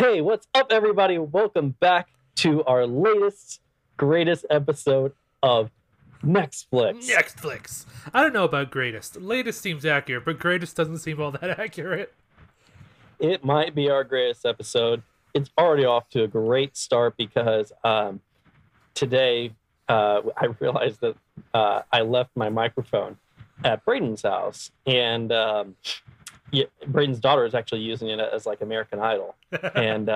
Hey, what's up, everybody? Welcome back to our latest, greatest episode of Nextflix. Nextflix. I don't know about greatest. Latest seems accurate, but greatest doesn't seem all that accurate. It might be our greatest episode. It's already off to a great start because today I realized that I left my microphone at Braden's house, and Braden's daughter is actually using it as like American Idol, and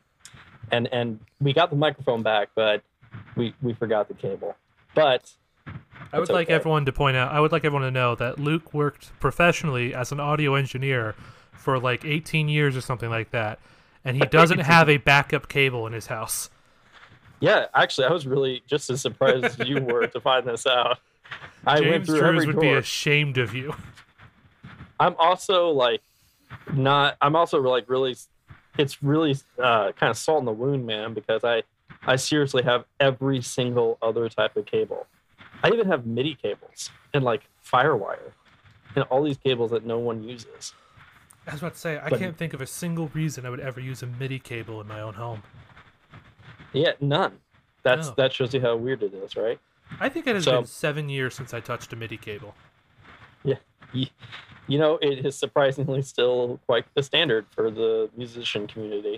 we got the microphone back, but we forgot the cable. But I would like everyone to point out. I would like everyone to know that Luke worked professionally as an audio engineer for like 18 years or something like that, and he doesn't have a backup cable in his house. Yeah, actually, I was really just as surprised as you were to find this out. I James went through Drews every would door. be ashamed of you. I'm also like not. I'm also like really. It's really kind of salt in the wound, man, because I seriously have every single other type of cable. I even have MIDI cables and like FireWire and all these cables that no one uses. I was about to say, I can't think of a single reason I would ever use a MIDI cable in my own home. Yeah, none. No. That shows you how weird it is, right? I think it has been 7 years since I touched a MIDI cable. Yeah. You know, it is surprisingly still quite the standard for the musician community,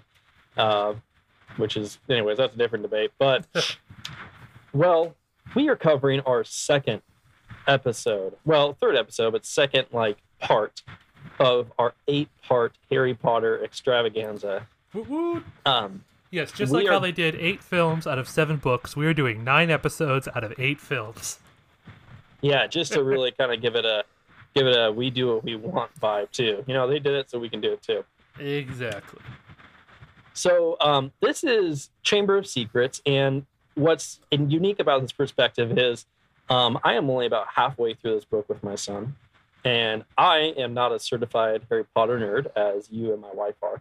which is, anyways, that's a different debate. But, well, we are covering our second episode, well, third episode, but second, like, part of our 8-part Harry Potter extravaganza. Woo-woo. Yes, just like how they did 8 films out of 7 books, we are doing 9 episodes out of 8 films. Yeah, just to really kind of give it a we do what we want vibe too. You know, they did it so we can do it too. Exactly. So this is Chamber of Secrets, and what's unique about this perspective is I am only about halfway through this book with my son, and I am not a certified Harry Potter nerd as you and my wife are.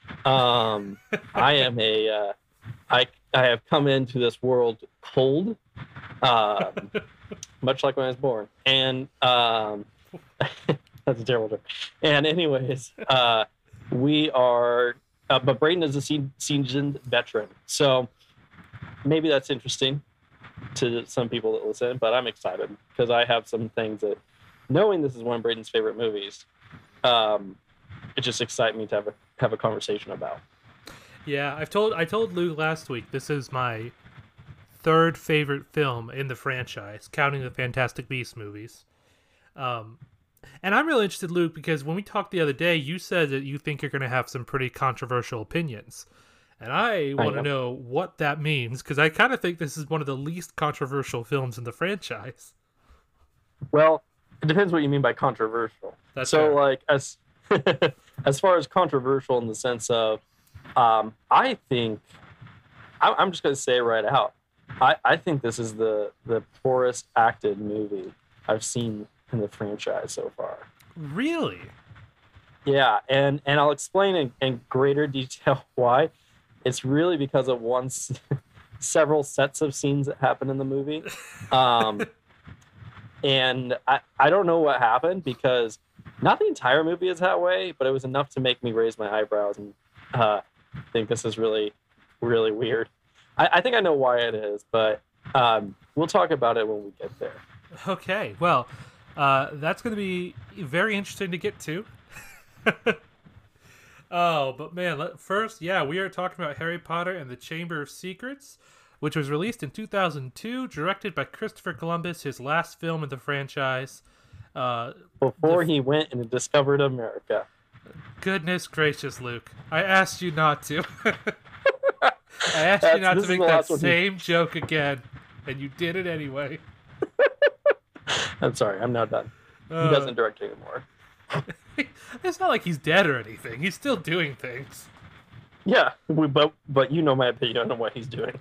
I am I have come into this world cold, much like when I was born, and that's a terrible joke. And anyways, we are, but Braden is a seasoned veteran, so maybe that's interesting to some people that listen. But I'm excited because I have some things that, knowing this is one of Braden's favorite movies, it just excites me to have a conversation about. Yeah, I told Luke last week this is my 3rd favorite film in the franchise, counting the Fantastic Beasts movies. And I'm really interested, Luke, because when we talked the other day, you said that you think you're going to have some pretty controversial opinions. And I want to know what that means, because I kind of think this is one of the least controversial films in the franchise. Well, it depends what you mean by controversial. That's so fair. Like, as far as controversial in the sense of, I think, I'm just going to say it right out, I think this is the poorest acted movie I've seen in the franchise so far. Really? Yeah, and I'll explain in greater detail why. It's really because of several sets of scenes that happen in the movie. And I don't know what happened, because not the entire movie is that way, but it was enough to make me raise my eyebrows and think this is really, really weird. I think I know why it is, but we'll talk about it when we get there. Okay, well, that's going to be very interesting to get to. Oh, but man, first, yeah, we are talking about Harry Potter and the Chamber of Secrets, which was released in 2002, directed by Christopher Columbus, his last film in the franchise. Before he went and discovered America. Goodness gracious, Luke. I asked you not to. I asked you not to make that same joke again, and you did it anyway. I'm sorry, I'm now done. He doesn't direct anymore. It's not like he's dead or anything. He's still doing things. Yeah, but you know my opinion on what he's doing.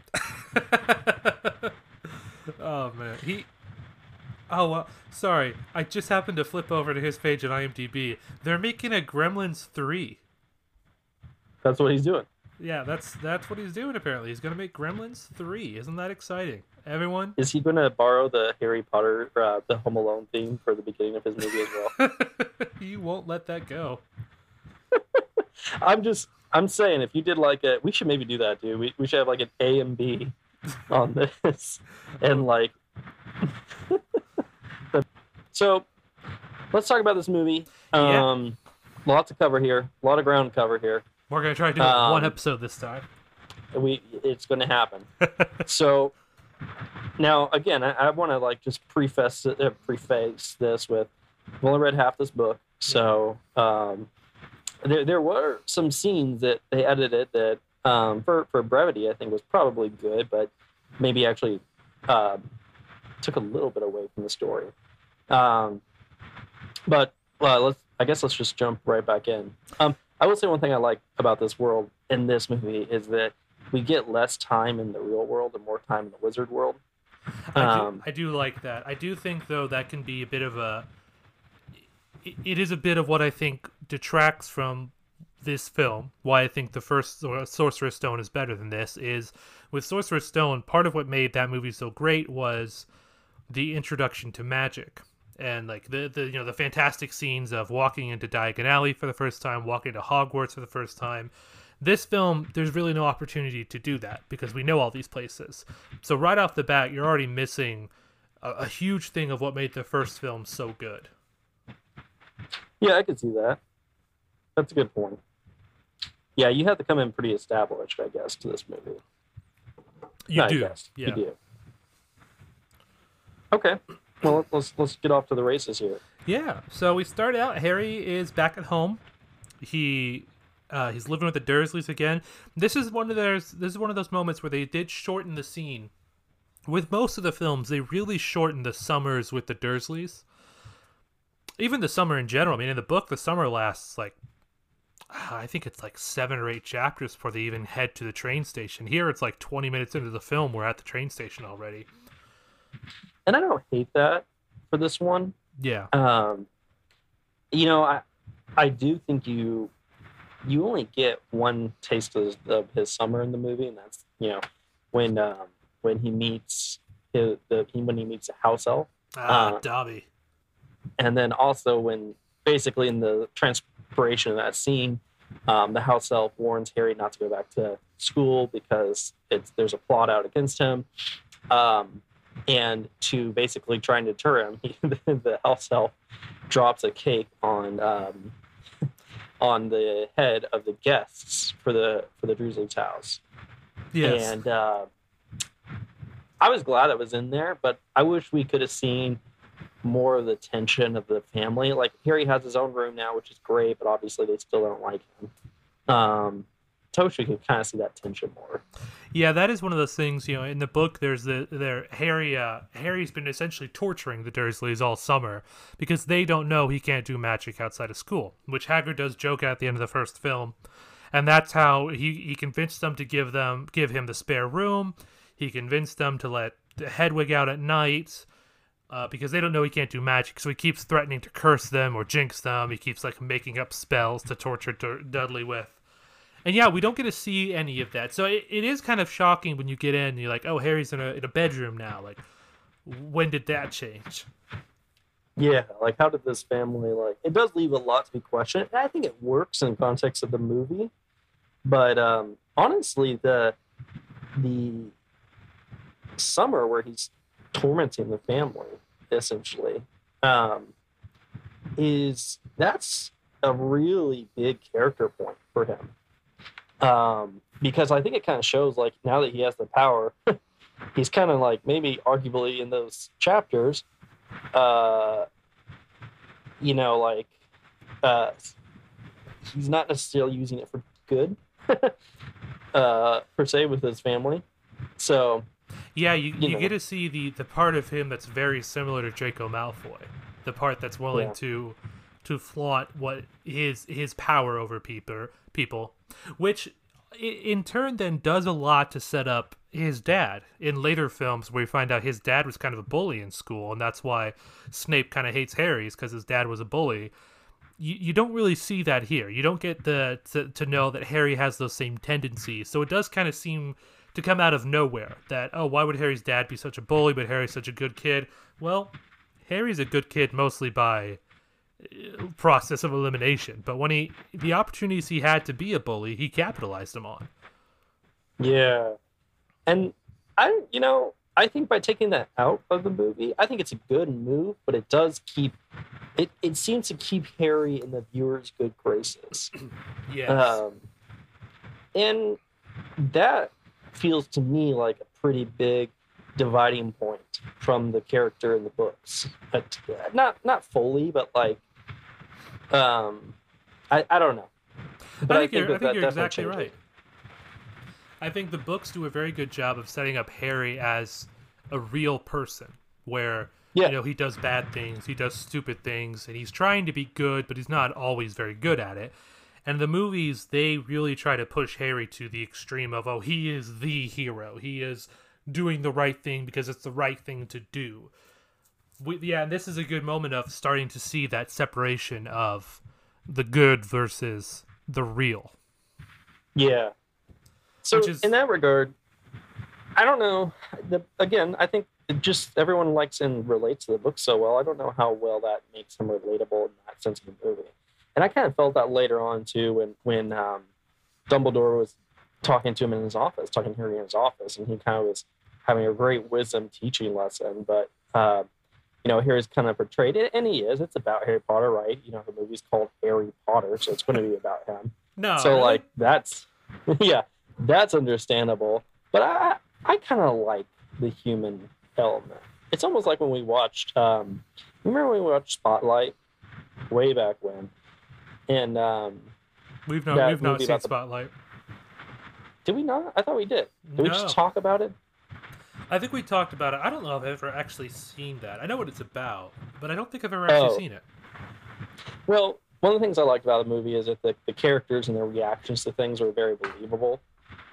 Oh, man. Oh, sorry. I just happened to flip over to his page at IMDb. They're making a Gremlins 3. That's what he's doing. Yeah, that's what he's doing, apparently. He's going to make Gremlins 3. Isn't that exciting? Everyone? Is he going to borrow the Harry Potter, the Home Alone theme for the beginning of his movie as well? You won't let that go. I'm just, I'm saying if you did like a, we should maybe do that, dude. We should have like an A and B on this, and like, so let's talk about this movie. Yeah. Lots to cover here, a lot of ground to cover here. We're gonna try to do it in one Um, episode this time. it's going to happen. So now, again, I want to like just preface this with I've only read half this book, so there were some scenes that they edited that for brevity I think was probably good, but maybe actually took a little bit away from the story. Um, but let's just jump right back in. I will say one thing I like about this world in this movie is that we get less time in the real world and more time in the wizard world. I do like that. I do think though that can be a bit of a. It is a bit of what I think detracts from this film. Why I think the first Sorcerer's Stone is better than this is with Sorcerer's Stone. Part of what made that movie so great was the introduction to magic and like the fantastic scenes of walking into Diagon Alley for the first time, walking to Hogwarts for the first time. This film, there's really no opportunity to do that because we know all these places. So right off the bat, you're already missing a huge thing of what made the first film so good. Yeah, I can see that. That's a good point. Yeah, you have to come in pretty established, I guess, to this movie. You do. Yeah. You do. Okay. Well, let's get off to the races here. Yeah. So we start out. Harry is back at home. He's living with the Dursleys again. This is one of those moments where they did shorten the scene. With most of the films, they really shorten the summers with the Dursleys. Even the summer in general. I mean, in the book, the summer lasts like I think it's like 7 or 8 chapters before they even head to the train station. Here, it's like 20 minutes into the film, we're at the train station already. And I don't hate that for this one. Yeah. I do think you only get one taste of his summer in the movie, and that's when he meets when he meets a house elf. Dobby. And then also when basically in the transpiration of that scene, the house elf warns Harry not to go back to school because there's a plot out against him. And to basically try and deter him, the house elf drops a cake on the head of the guests for the Dursley's house. Yes. And I was glad it was in there, but I wish we could have seen more of the tension of the family. Like Harry has his own room now, which is great, but obviously they still don't like him. So I wish we could kind of see that tension more. Yeah, that is one of those things. In the book, there's Harry's been essentially torturing the Dursleys all summer because they don't know he can't do magic outside of school, which Hagrid does joke at the end of the first film, and that's how he convinced them to give him the spare room. He convinced them to let Hedwig out at night. Because they don't know he can't do magic, so he keeps threatening to curse them or jinx them. He keeps like making up spells to torture Dudley with. And yeah, we don't get to see any of that. So it is kind of shocking when you get in and you're like, oh, Harry's in a bedroom now. Like, when did that change? Yeah, like how did this family it does leave a lot to be questioned. I think it works in context of the movie. But honestly, the summer where he's tormenting the family essentially that's a really big character point for him, because I think it kind of shows like now that he has the power he's kind of like maybe arguably in those chapters he's not necessarily using it for good per se with his family. So yeah, you get to see the part of him that's very similar to Draco Malfoy, the part that's willing to flaunt what his power over people, which in turn then does a lot to set up his dad in later films where we find out his dad was kind of a bully in school, and that's why Snape kind of hates Harry, is because his dad was a bully. You don't really see that here. You don't get to know that Harry has those same tendencies, so it does kind of seem to come out of nowhere that, oh, why would Harry's dad be such a bully, but Harry's such a good kid? Well, Harry's a good kid mostly by process of elimination. But when the opportunities he had to be a bully, he capitalized them on. Yeah. And I think by taking that out of the movie, I think it's a good move, but it does keep it seems to keep Harry in the viewer's good graces. Yes. And that feels to me like a pretty big dividing point from the character in the books. But not fully, but like I don't know. But I think that you're exactly changes. right. I think the books do a very good job of setting up Harry as a real person, where Yeah. he does bad things, he does stupid things, and he's trying to be good, but he's not always very good at it. And the movies, they really try to push Harry to the extreme of, oh, he is the hero. He is doing the right thing because it's the right thing to do. And this is a good moment of starting to see that separation of the good versus the real. Yeah. So Which is- in that regard, I don't know. Again, I think just everyone likes and relates to the book so well. I don't know how well that makes him relatable in that sense of the movie. And I kind of felt that later on too, when Dumbledore was talking to him in his office, talking to Harry in his office, and he kind of was having a great wisdom teaching lesson. But Harry's kind of portrayed it, and he is. It's about Harry Potter, right? The movie's called Harry Potter, so it's going to be about him. No. So really? like that's that's understandable. But I kind of like the human element. It's almost like when we watched remember when we watched Spotlight way back when, and we've that not movie seen about Spotlight. did we not? I thought we did. Did we No. just talk about it? I think we talked about it. I don't know if I've ever actually seen that. I know what it's about, but I don't think I've ever actually seen it. Well, one of the things I liked about the movie is that the characters and their reactions to things were very believable.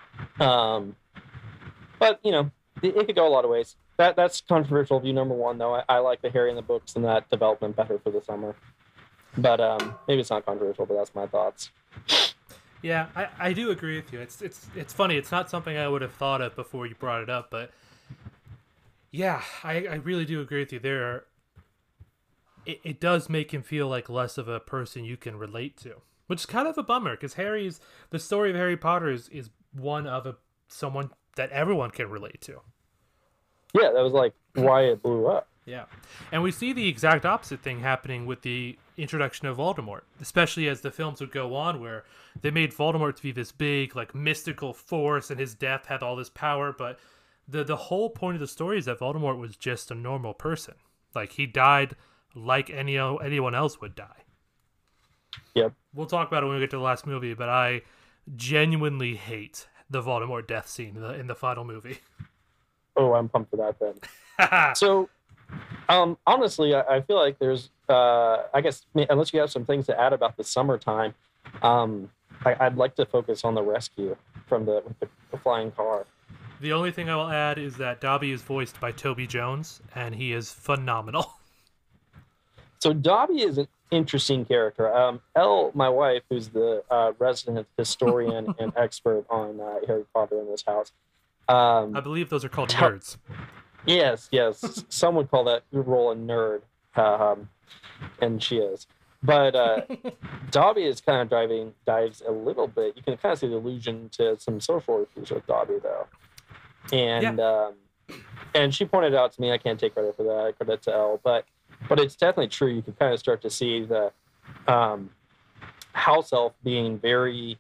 But it could go a lot of ways. That's controversial view number one, though. I like the Harry in the books and that development better for the summer. But maybe it's not controversial, but that's my thoughts. Yeah, I do agree with you. It's funny. It's not something I would have thought of before you brought it up, but yeah, I really do agree with you. It does make him feel like less of a person you can relate to, which is kind of a bummer because the story of Harry Potter is one of someone that everyone can relate to. Yeah, that was like why it blew up. Yeah, and we see the exact opposite thing happening with the introduction of Voldemort, especially as the films would go on, where they made Voldemort to be this big, like, mystical force, and his death had all this power. But the whole point of the story is that Voldemort was just a normal person. Like, he died like anyone else would die. Yep. We'll talk about it when we get to the last movie, but I genuinely hate the Voldemort death scene in the final movie. Oh, I'm pumped for that then. So, honestly, I feel like there's, I guess, unless you have some things to add about the summertime, I'd like to focus on the rescue from the flying car. The only thing I will add is that Dobby is voiced by Toby Jones, and he is phenomenal. So Dobby is an interesting character. Elle, my wife, who's the resident historian and expert on Harry Potter in this house. I believe those are called nerds. Yes. Some would call that role a nerd, and she is. But Dobby is kind of dives a little bit. You can kind of see the allusion to some social issues with Dobby, though. And and she pointed out to me, I can't take credit for that, credit to Elle, but it's definitely true. You can kind of start to see the house elf being very,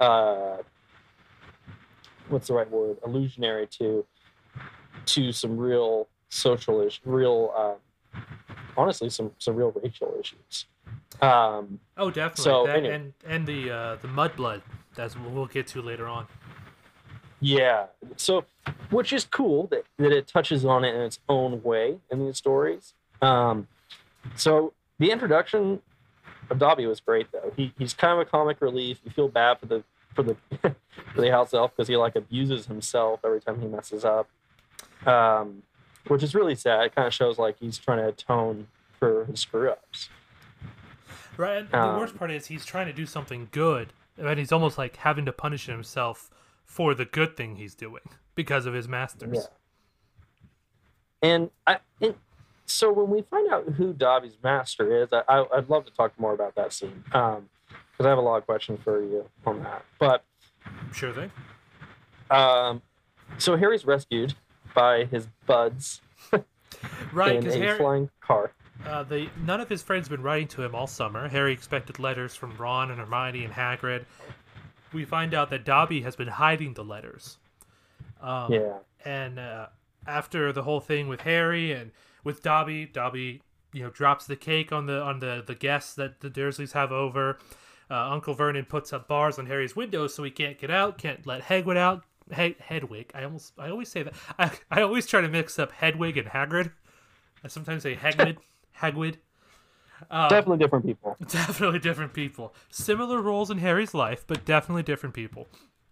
what's the right word, illusionary to some real social issues, honestly, some real racial issues. Oh, definitely. So, that, anyway. and the mudblood, that's what we'll get to later on. Yeah. So, which is cool that it touches on it in its own way in these stories. So the introduction of Dobby was great, though. He's kind of a comic relief. You feel bad for the for the house elf because he like abuses himself every time he messes up, which is really sad. It kind of shows like he's trying to atone for his screw ups. Right. And the worst part is he's trying to do something good, and he's almost like having to punish himself for the good thing he's doing because of his masters. Yeah. And So when we find out who Dobby's master is, I'd love to talk more about that scene because I have a lot of questions for you on that. But Sure thing. um, so Harry's rescued by his buds Right, in because a Harry, flying car. none of his friends have been writing to him all summer. Harry expected letters from Ron and Hermione and Hagrid. We find out that Dobby has been hiding the letters. Yeah, And after the whole thing with Harry and with Dobby, drops the cake on the guests that the Dursleys have over. Uncle Vernon puts up bars on Harry's windows so he can't get out, can't let Hagrid out. Hedwig. I always say that. I always try to mix up Hedwig and Hagrid. I sometimes say Hagrid. Hagrid. definitely different people. Definitely different people. Similar roles in Harry's life, but definitely different people.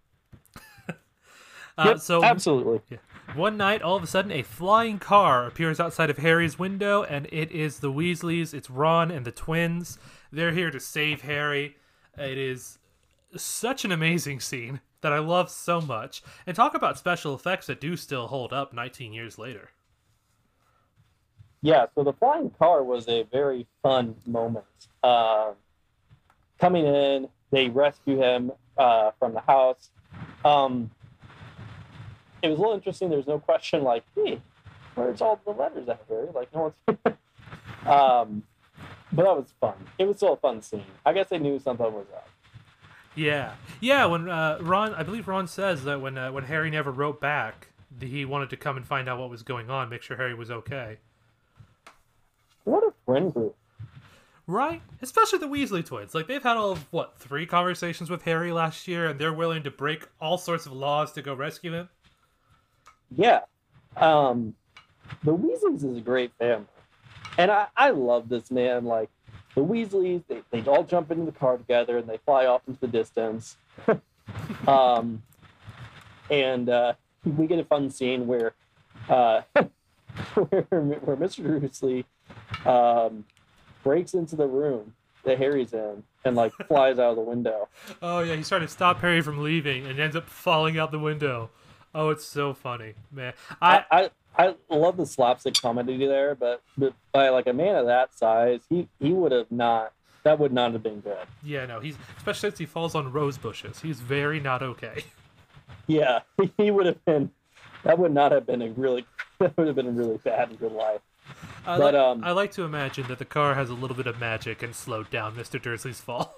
Yep, So absolutely. yeah. One night, all of a sudden, a flying car appears outside of Harry's window, and it is the Weasleys. It's Ron and the twins. They're here to save Harry. It is such an amazing scene that I love so much. And talk about special effects that do still hold up 19 years later. Yeah, so the flying car was a very fun moment. Coming in, they rescue him from the house. It was a little interesting. There was no question like, hey, where's all the letters at, Harry? Like, no one's... but that was fun. It was still a fun scene. I guess they knew something was up. Yeah. When Ron, I believe Ron says that when Harry never wrote back, he wanted to come and find out what was going on, make sure Harry was okay. What a friend group. Right? Especially the Weasley twins. Like, they've had 3 conversations with Harry last year, and they're willing to break all sorts of laws to go rescue him. Yeah. The Weasleys is a great family. And I love this, man. Like, the Weasleys, they all jump into the car together and they fly off into the distance. And we get a fun scene where where Mr. Dursley breaks into the room that Harry's in and like flies out of the window. Oh yeah, he's trying to stop Harry from leaving and ends up falling out the window. Oh, it's so funny, man. I love the slapstick comedy there, but by like a man of that size, he would have not. That would not have been good. Yeah, no, he's especially since he falls on rose bushes. He's very not okay. Yeah, he would have been. That would not have been a really. That would have been really bad in real life. I like to imagine that the car has a little bit of magic and slowed down Mr. Dursley's fall.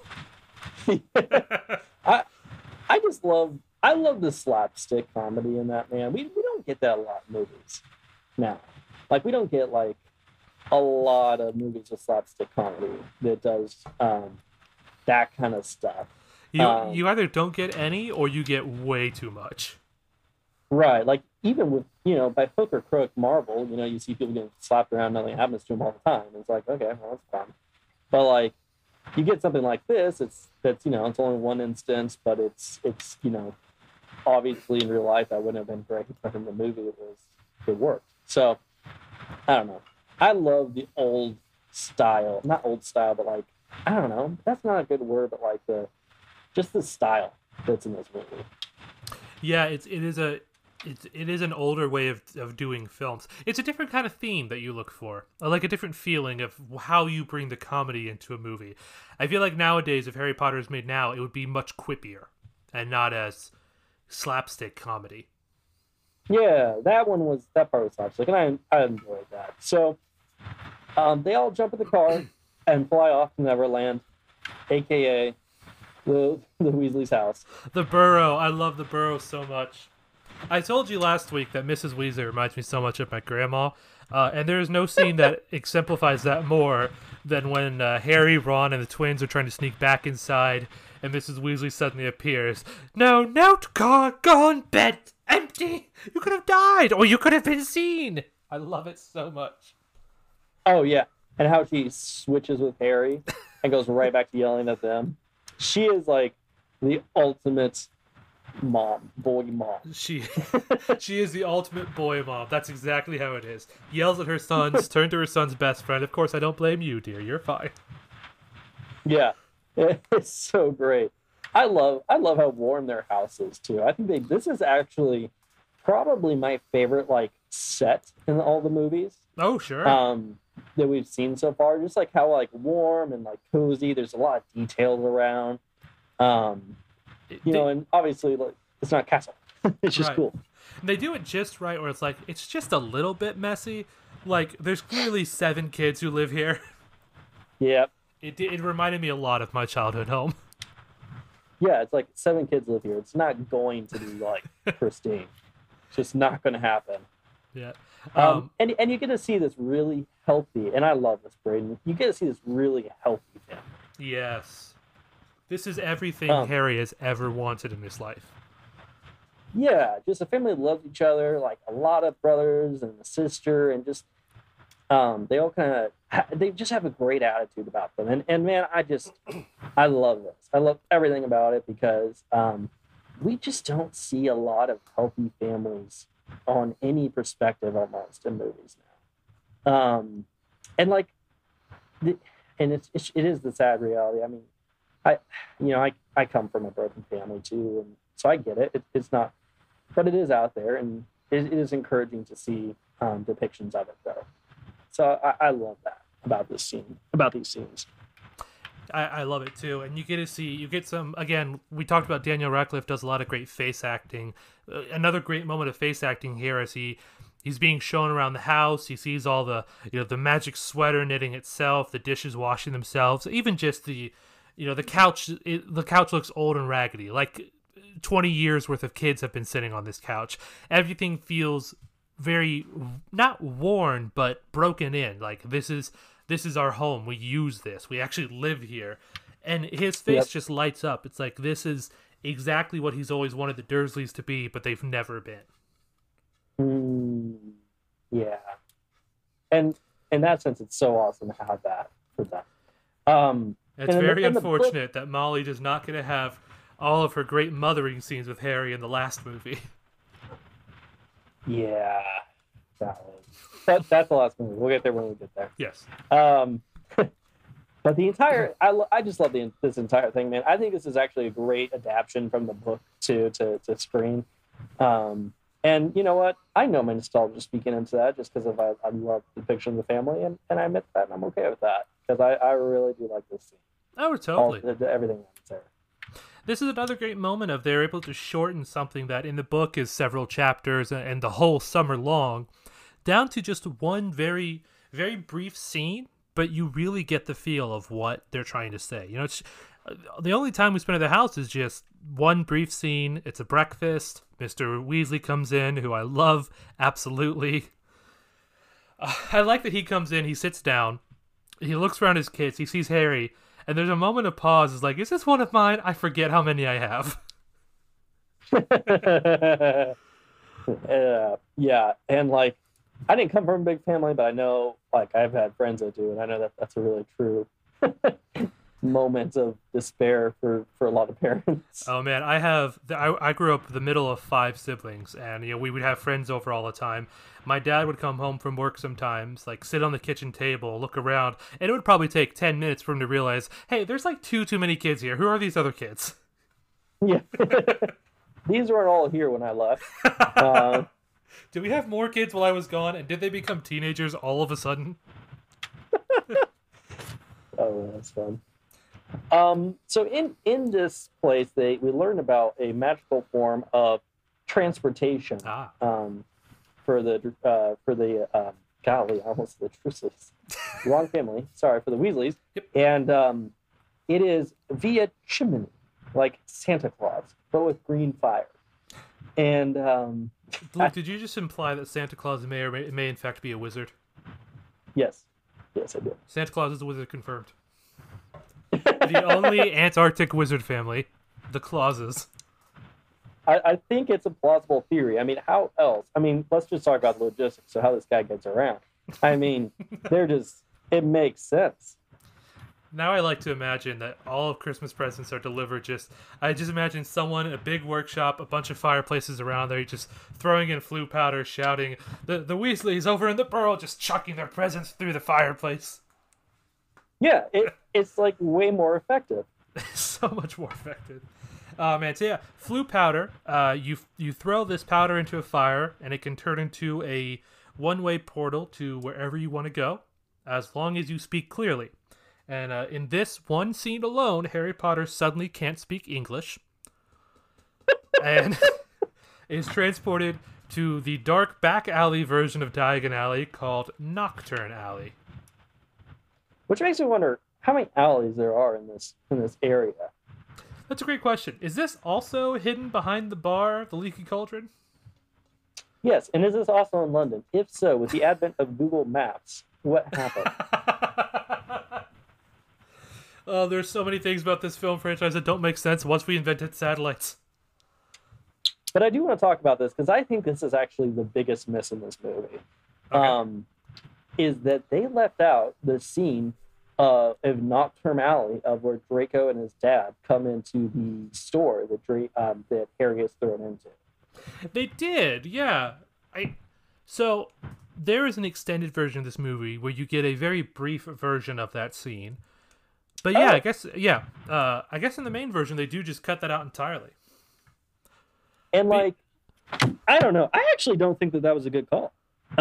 I love the slapstick comedy in that, man. We don't get that a lot in movies now. Like, we don't get like a lot of movies with slapstick comedy that does that kind of stuff. You either don't get any or you get way too much. Right. Like, even with, by hook or crook, Marvel, you see people getting slapped around, nothing happens to them all the time. It's like, okay, well, that's fun. But like, you get something like this, it's only one instance, but it's obviously in real life that wouldn't have been great, but in the movie it worked. So I don't know. I love the old style, not old style, but like, I don't know, that's not a good word, but like just the style that's in this movie. Yeah, it is an older way of doing films. It's a different kind of theme that you look for. Like a different feeling of how you bring the comedy into a movie. I feel like nowadays, if Harry Potter is made now, it would be much quippier and not as slapstick comedy. Yeah, that part was slapstick, and I enjoyed that. So they all jump in the car and fly off to Neverland, aka the Weasley's house. The Burrow. I love the Burrow so much. I told you last week that Mrs. Weasley reminds me so much of my grandma, and there is no scene that exemplifies that more than when Harry, Ron, and the twins are trying to sneak back inside, and Mrs. Weasley suddenly appears. No, note gone, bed empty. You could have died, or you could have been seen. I love it so much. Oh yeah, and how she switches with Harry and goes right back to yelling at them. She is like the ultimate boy mom. She is the ultimate boy mom. That's exactly how it is. Yells at her sons, turn to her son's best friend. Of course, I don't blame you, dear. You're fine. Yeah, it's so great. I love how warm their house is too. I think this is actually probably my favorite like set in all the movies. Oh, sure. That we've seen so far. Just like how like warm and like cozy. There's a lot of details around. And obviously like it's not Castle. It's just Right. cool. They do it just right, where it's like it's just a little bit messy. Like there's clearly 7 kids who live here. Yeah. It reminded me a lot of my childhood home. Yeah, it's like 7 kids live here. It's not going to be like pristine. It's just not going to happen. Yeah. And you get to see this really healthy, and I love this, Braden. You get to see this really healthy family. Yes. This is everything Harry has ever wanted in his life. Yeah, just a family that loves each other, like a lot of brothers and a sister, and just they all they just have a great attitude about them. And man, I love this. I love everything about it because we just don't see a lot of healthy families on any perspective almost in movies now. And like, it is the sad reality. I mean, I come from a broken family too, and so I get it. It's not, but it is out there, and it is encouraging to see depictions of it though. So I love that about these scenes. I love it too, and you get some. Again, we talked about Daniel Radcliffe does a lot of great face acting. Another great moment of face acting here as he's being shown around the house. He sees all the the magic sweater knitting itself, the dishes washing themselves, even just the couch. The couch looks old and raggedy, like 20 years worth of kids have been sitting on this couch. Everything feels very not worn but broken in. Like this is our home. We use this. We actually live here. And his face just lights up. It's like this is exactly what he's always wanted the Dursleys to be, but they've never been. Yeah. And in that sense, it's so awesome to have that for them. It's very unfortunate that Molly does not get to have all of her great mothering scenes with Harry in the last movie. Yeah. That's the last movie. We'll get there when we get there. Yes. But the entire, I just love this entire thing, man. I think this is actually a great adaptation from the book to screen. And you know what? I know my nostalgia speaking into that just because I love the depiction of the family, and I admit that, and I'm okay with that because I really do like this scene. Oh, totally. Everything that's there. This is another great moment of they're able to shorten something that in the book is several chapters and the whole summer long down to just one very, very brief scene, but you really get the feel of what they're trying to say. It's the only time we spend at the house is just one brief scene. It's a breakfast. Mr. Weasley comes in, who I love absolutely. I like that he comes in, he sits down, he looks around his kids, he sees Harry, and there's a moment of pause. It's like, is this one of mine? I forget how many I have. Yeah, and like, I didn't come from a big family, but I know, like, I've had friends that do, and I know that that's a really true moment of despair for a lot of parents. Oh man, I grew up the middle of 5 siblings, and we would have friends over all the time. My dad would come home from work sometimes, like sit on the kitchen table, look around, and it would probably take 10 minutes for him to realize, hey, there's like too many kids here. Who are these other kids? Yeah. These weren't all here when I left. Did we have more kids while I was gone, and did they become teenagers all of a sudden? Oh, that's fun. So in this place, we learn about a magical form of transportation. For the golly, I almost said the Dursleys. Wrong family. Sorry, for the Weasleys. Yep. And it is via chimney, like Santa Claus, but with green fire. And Luke, did you just imply that Santa Claus may in fact be a wizard? Yes, I did. Santa Claus is a wizard confirmed. The only Antarctic wizard family, the Clauses. I think it's a plausible theory. I mean, how else? I mean, let's just talk about the logistics of how this guy gets around. I mean, it makes sense. Now I like to imagine that all of Christmas presents are delivered I just imagine someone in a big workshop, a bunch of fireplaces around there, just throwing in flue powder, shouting, the Weasleys over in the Burrow, just chucking their presents through the fireplace. Yeah, it's like way more effective. So much more effective. Man, so yeah, flue powder, you throw this powder into a fire, and it can turn into one-way portal to wherever you want to go, as long as you speak clearly. And in this one scene alone, Harry Potter suddenly can't speak English and is transported to the dark back alley version of Diagon Alley called Nocturne Alley. Which makes me wonder how many alleys there are in this area. That's a great question. Is this also hidden behind the bar, the Leaky Cauldron? Yes, and is this also in London? If so, with the advent of Google Maps, what happened? Oh, there's so many things about this film franchise that don't make sense once we invented satellites. But I do want to talk about this because I think this is actually the biggest miss in this movie. Okay. Is that they left out the scene of Nocturne Alley of where Draco and his dad come into the store that Harry is thrown into. They did, yeah. So there is an extended version of this movie where you get a very brief version of that scene. But yeah, I guess in the main version they do just cut that out entirely. And like, I don't know. I actually don't think that was a good call.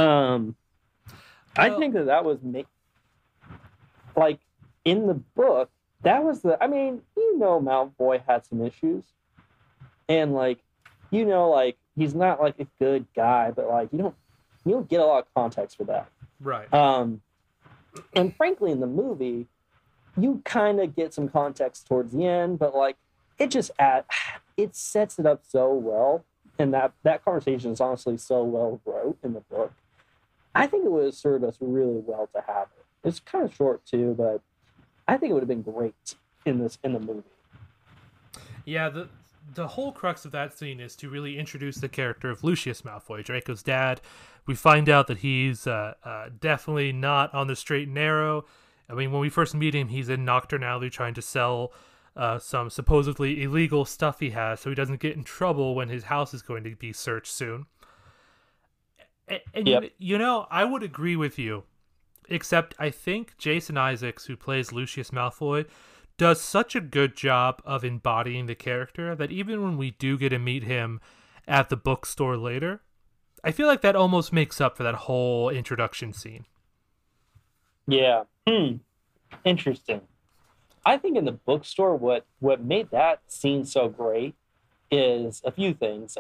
I think that was like in the book. That was I mean, Malfoy had some issues, and like, like he's not like a good guy, but like you don't get a lot of context for that. Right. And frankly, in the movie, you kind of get some context towards the end, but like it sets it up so well, and that conversation is honestly so well wrote in the book. I think it would have served us really well to have it. It's kind of short too, but I think it would have been great in the movie. Yeah, the whole crux of that scene is to really introduce the character of Lucius Malfoy, Draco's dad. We find out that he's definitely not on the straight and narrow. I mean, when we first meet him, he's in Nocturne Alley trying to sell some supposedly illegal stuff he has so he doesn't get in trouble when his house is going to be searched soon. And yep. I would agree with you, except I think Jason Isaacs, who plays Lucius Malfoy, does such a good job of embodying the character that even when we do get to meet him at the bookstore later, I feel like that almost makes up for that whole introduction scene. Yeah. Interesting. I think in the bookstore, what made that scene so great is a few things.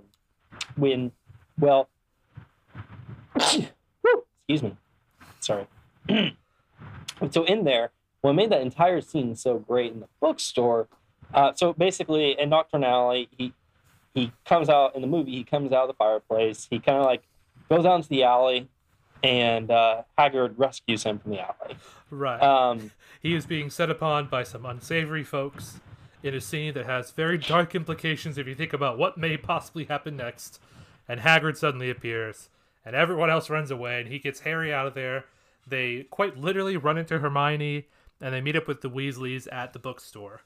Excuse me. Sorry. So in there, what made that entire scene so great in the bookstore, so basically in Nocturne Alley, he comes out in the movie, he comes out of the fireplace, he kind of like goes out into the alley, and Hagrid rescues him from the alley. Right. He is being set upon by some unsavory folks in a scene that has very dark implications if you think about what may possibly happen next. And Hagrid suddenly appears, and everyone else runs away, and he gets Harry out of there. They quite literally run into Hermione, and they meet up with the Weasleys at the bookstore.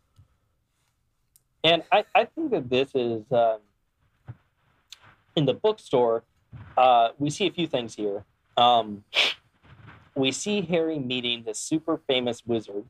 And I think that this is, in the bookstore, we see a few things here. We see Harry meeting this super famous wizard,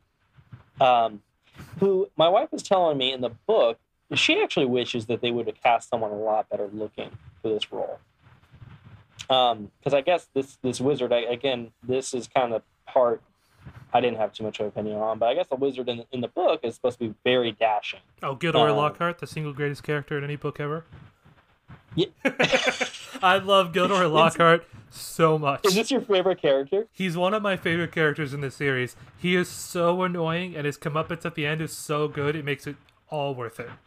who my wife was telling me in the book, she actually wishes that they would have cast someone a lot better looking for this role. Because I guess this wizard, again, this is kind of part I didn't have too much of an opinion on, but I guess the wizard in the book is supposed to be very dashing. Oh, Gilderoy Lockhart, the single greatest character in any book ever? Yeah. I love Gilderoy Lockhart so much. Is this your favorite character? He's one of my favorite characters in this series. He is so annoying, and his comeuppance at the end is so good, it makes it all worth it.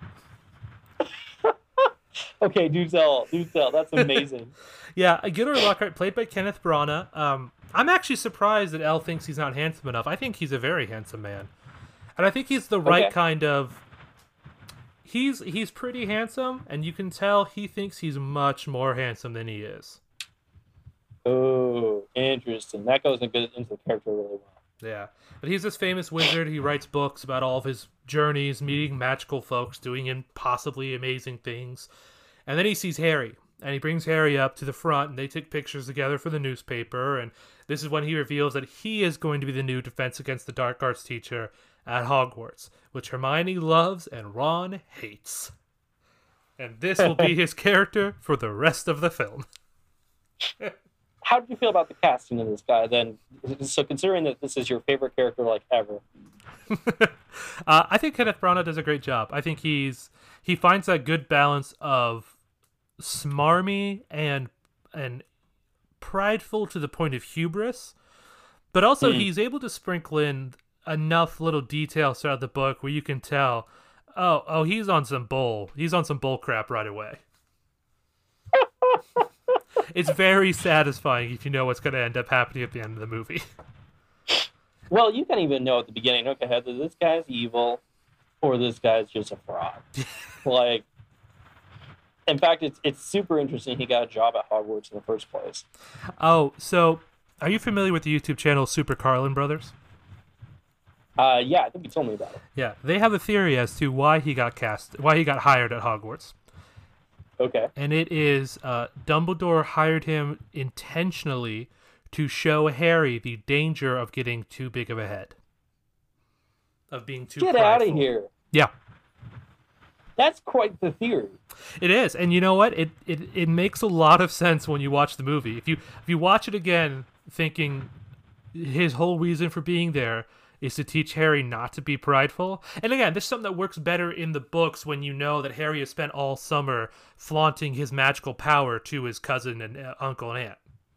Okay, do tell. That's amazing. Yeah, Gilderoy Lockhart, played by Kenneth Branagh. I'm actually surprised that Elle thinks he's not handsome enough. I think he's a very handsome man. And I think he's the right kind of... He's pretty handsome, and you can tell he thinks he's much more handsome than he is. Oh, interesting. That goes into the character really well. Yeah. But he's this famous wizard. He writes books about all of his journeys, meeting magical folks, doing impossibly amazing things. And then he sees Harry, and he brings Harry up to the front, and they take pictures together for the newspaper, and this is when he reveals that he is going to be the new Defense Against the Dark Arts teacher at Hogwarts, which Hermione loves and Ron hates. And this will be his character for the rest of the film. how did you feel about the casting of this guy then? So considering that this is your favorite character like ever. I think Kenneth Branagh does a great job. I think he finds that good balance of smarmy and prideful to the point of hubris, but also he's able to sprinkle in enough little details throughout the book where you can tell, oh, he's on some bull crap right away. It's very satisfying if you know what's going to end up happening at the end of the movie. Well, you can't even know at the beginning, okay, either this guy's evil or this guy's just a fraud. Like, in fact, it's super interesting he got a job at Hogwarts in the first place. Oh, so are you familiar with the YouTube channel Super Carlin Brothers? Yeah, I think you told me about it. Yeah, they have a theory as to why he got hired at Hogwarts. Okay. And it is Dumbledore hired him intentionally to show Harry the danger of getting too big of a head. Of being too Get prideful. out of here. Yeah. That's quite the theory. It is. And you know what? It makes a lot of sense when you watch the movie. If you watch it again thinking his whole reason for being there is to teach Harry not to be prideful. And again, this is something that works better in the books when you know that Harry has spent all summer flaunting his magical power to his cousin and uncle and aunt.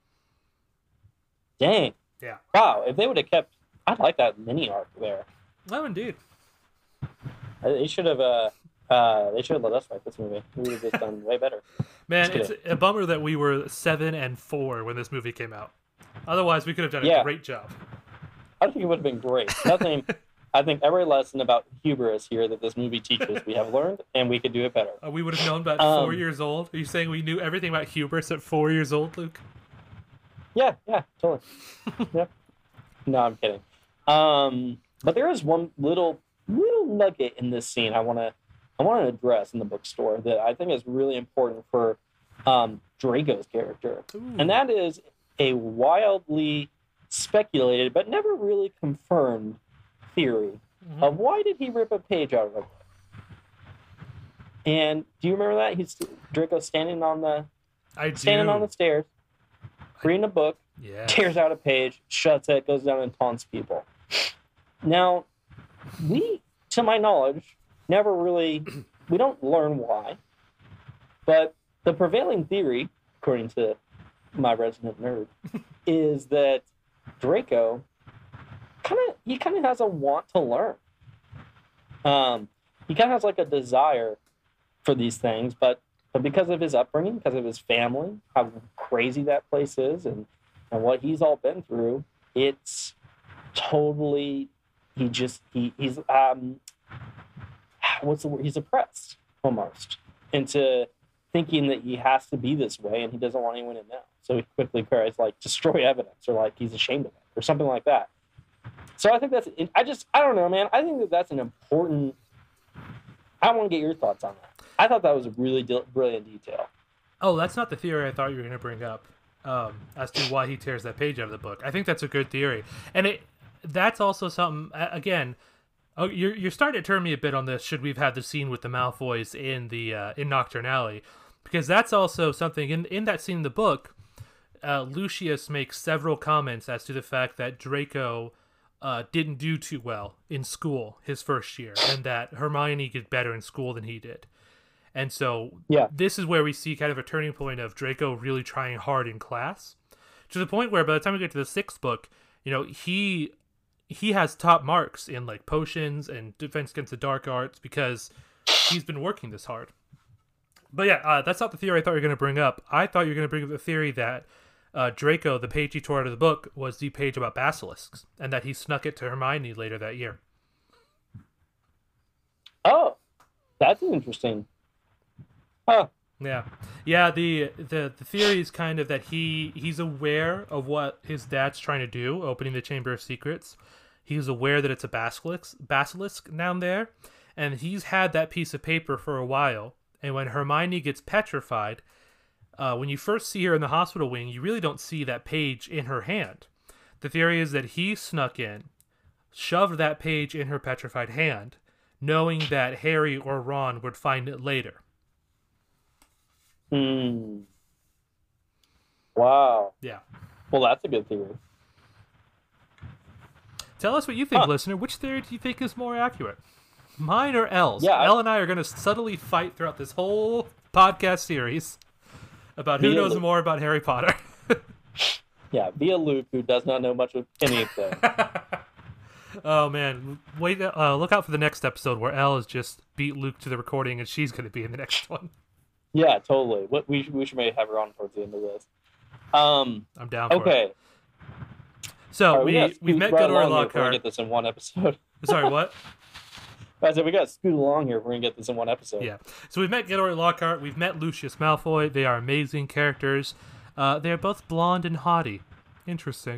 Dang. Yeah. Wow, if they would have kept... I'd like that mini arc there. Oh, indeed. They should have let us write this movie. We would have just done way better. Man, it's a bummer that we were 7 and 4 when this movie came out. Otherwise, we could have done a great job. I think it would have been great. I think every lesson about hubris here that this movie teaches, we have learned, and we could do it better. We would have known about 4 years old? Are you saying we knew everything about hubris at 4 years old, Luke? Yeah, totally. Yeah. No, I'm kidding. But there is one little nugget in this scene I want to address in the bookstore that I think is really important for Draco's character. Ooh. And that is a wildly speculated but never really confirmed theory of why did he rip a page out of a book. And do you remember that? Draco's standing on the stairs, reading a book, tears out a page, shuts it, goes down and taunts people. Now, we, to my knowledge, we don't learn why, but the prevailing theory, according to my resident nerd, is that Draco kind of has a want to learn. He kind of has like a desire for these things, but because of his upbringing, because of his family, how crazy that place is, and what he's all been through, it's totally he's what's the word? He's oppressed almost into thinking that he has to be this way, and he doesn't want anyone to know. So he quickly tries like destroy evidence, or like he's ashamed of it, or something like that. So I think I don't know, man. I think that's an important. I want to get your thoughts on that. I thought that was a really brilliant detail. Oh, that's not the theory I thought you were going to bring up as to why he tears that page out of the book. I think that's a good theory, and that's also something. Again, you're starting to turn me a bit on this. Should we've had the scene with the Malfoys in Nocturne Alley, because that's also something in that scene in the book. Lucius makes several comments as to the fact that Draco didn't do too well in school his first year, and that Hermione did better in school than he did. And so this is where we see kind of a turning point of Draco really trying hard in class, to the point where by the time we get to the 6th book, he has top marks in like potions and defense against the dark arts because he's been working this hard. But yeah, that's not the theory I thought you were going to bring up. I thought you were going to bring up the theory that Draco, the page he tore out of the book, was the page about basilisks, and that he snuck it to Hermione later that year. Oh, that's interesting. Huh. Yeah. The theory is kind of that he's aware of what his dad's trying to do, opening the Chamber of Secrets. He's aware that it's a basilisk down there, and he's had that piece of paper for a while. And when Hermione gets petrified, when you first see her in the hospital wing, you really don't see that page in her hand. The theory is that he snuck in, shoved that page in her petrified hand, knowing that Harry or Ron would find it later. Wow. Yeah. Well, that's a good theory. Tell us what you think, Huh. listener. Which theory do you think is more accurate? Mine or Elle's? Yeah, Elle and I are going to subtly fight throughout this whole podcast series about who Me and knows Luke. more about Harry Potter. Yeah, via Luke, who does not know much of anything. Oh man, wait! Look out for the next episode where Elle has just beat Luke to the recording, and she's going to be in the next one. Yeah, totally. What we should maybe have her on towards the end of this. I'm down for it. Okay. So All right, gotta we've scoot met right Gilderoy along here if we're gonna Lockhart. get this in one episode. Sorry, what? I said we got to scoot along here if we're gonna get this in one episode. Yeah. So we've met Gilderoy Lockhart. We've met Lucius Malfoy. They are amazing characters. They are both blonde and haughty. Interesting.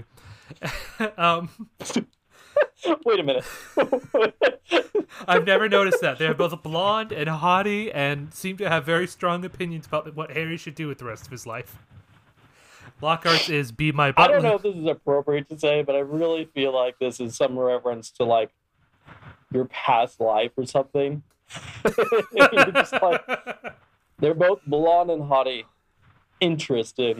Wait a minute. I've never noticed that. They're both blonde and haughty and seem to have very strong opinions about what Harry should do with the rest of his life. Lockhart's is be my I butler. don't know if this is appropriate to say, but I really feel like this is some reference to like your past life or something. You're just like, they're both blonde and haughty. Interesting.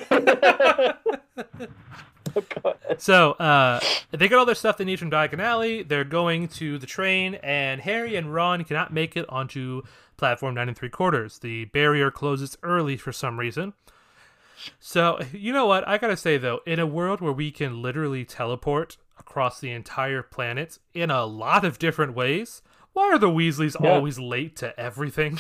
So, they got all their stuff they need from Diagon Alley. They're going to the train, and Harry and Ron cannot make it onto platform 9 3/4. The barrier closes early for some reason. So, you know what? I gotta say, though, in a world where we can literally teleport across the entire planet in a lot of different ways, why are the Weasleys always late to everything?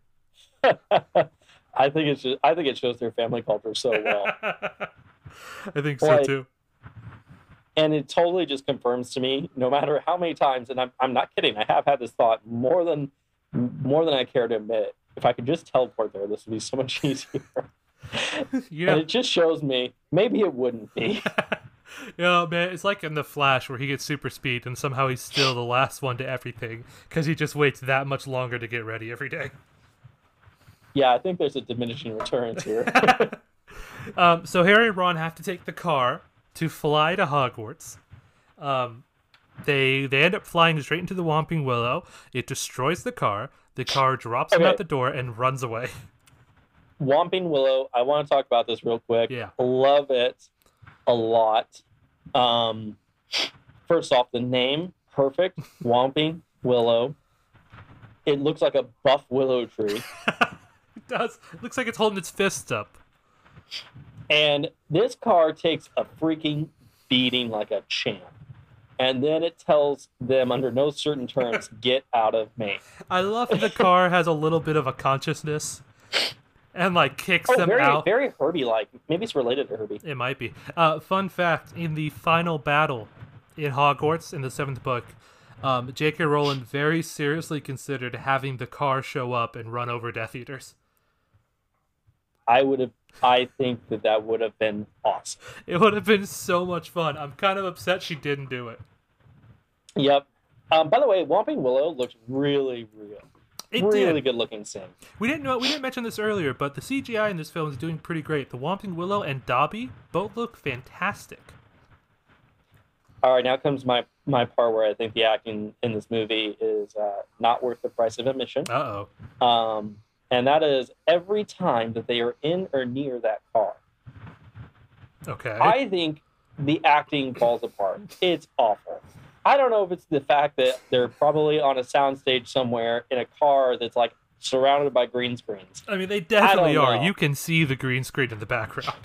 I think it shows their family culture so well. I think so, Like, too. And it totally just confirms to me, no matter how many times, and I'm not kidding, I have had this thought more than I care to admit. If I could just teleport there, this would be so much easier. Yeah. And it just shows me maybe it wouldn't be. Yeah, man, it's like in The Flash where he gets super speed and somehow he's still the last one to everything because he just waits that much longer to get ready every day. Yeah, I think there's a diminishing returns here. So Harry and Ron have to take the car to fly to Hogwarts. They end up flying straight into the Whomping Willow. It destroys the car. The car drops them Okay. out the door and runs away. Whomping Willow, I want to talk about this real quick. Yeah. Love it a lot. First off, the name, perfect. Whomping Willow. It looks like a buff willow tree. It does. It looks like it's holding its fists up. And this car takes a freaking beating like a champ. And then it tells them under no certain terms, get out of Maine. I love that the car has a little bit of a consciousness and like kicks them very, out. very Herbie-like. Maybe it's related to Herbie. It might be. Fun fact, in the final battle in Hogwarts in the 7th book, J.K. Rowling very seriously considered having the car show up and run over Death Eaters. I think that would have been awesome. It would have been so much fun. I'm kind of upset she didn't do it. Yep. By the way, Whomping Willow looks really real. It really did. good looking thing. We didn't mention this earlier, but the CGI in this film is doing pretty great. The Whomping Willow and Dobby both look fantastic. All right, now comes my part where I think the acting in this movie is not worth the price of admission. Uh-oh. And that is every time that they are in or near that car. Okay. I think the acting falls apart. It's awful. I don't know if it's the fact that they're probably on a soundstage somewhere in a car that's like surrounded by green screens. I mean, they definitely don't are. know. You can see the green screen in the background.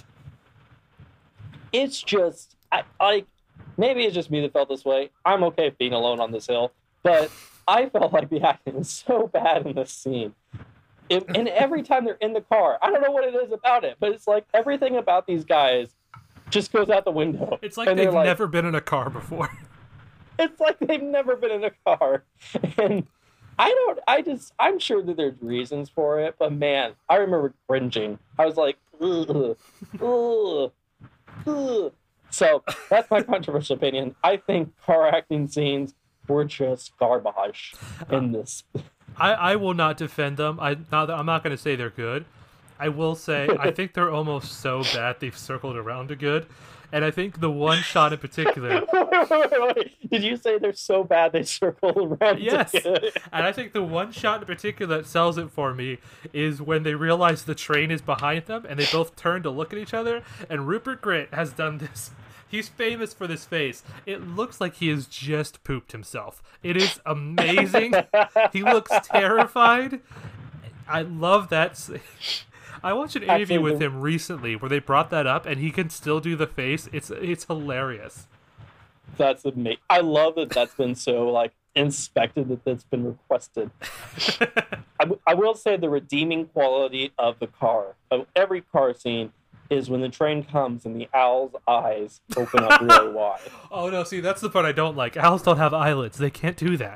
It's just, maybe it's just me that felt this way. I'm okay with being alone on this hill, but I felt like the acting was so bad in this scene. And every time they're in the car, I don't know what it is about it, but it's like everything about these guys just goes out the window. It's like And they're they've never been in a car before. It's like they've never been in a car. And I'm sure that there's reasons for it, but man, I remember cringing. I was like, ugh, ugh, ugh. So that's my controversial opinion. I think car acting scenes were just garbage in this. I will not defend them. I'm not going to say they're good. I will say I think they're almost so bad they've circled around to good. And I think the one shot in particular. Wait. Did you say they're so bad they circle around? Yes. To And I think the one shot in particular that sells it for me is when they realize the train is behind them and they both turn to look at each other. And Rupert Grint has done this. He's famous for this face. It looks like he has just pooped himself. It is amazing. He looks terrified. I love that. I watched an interview with him recently where they brought that up and he can still do the face. It's hilarious. That's amazing. I love that that's been so like inspected that's been requested. I will say the redeeming quality of the car, of every car scene, is when the train comes and the owl's eyes open up really wide. Oh no, see that's the part I don't like. Owls don't have eyelids. They can't do that.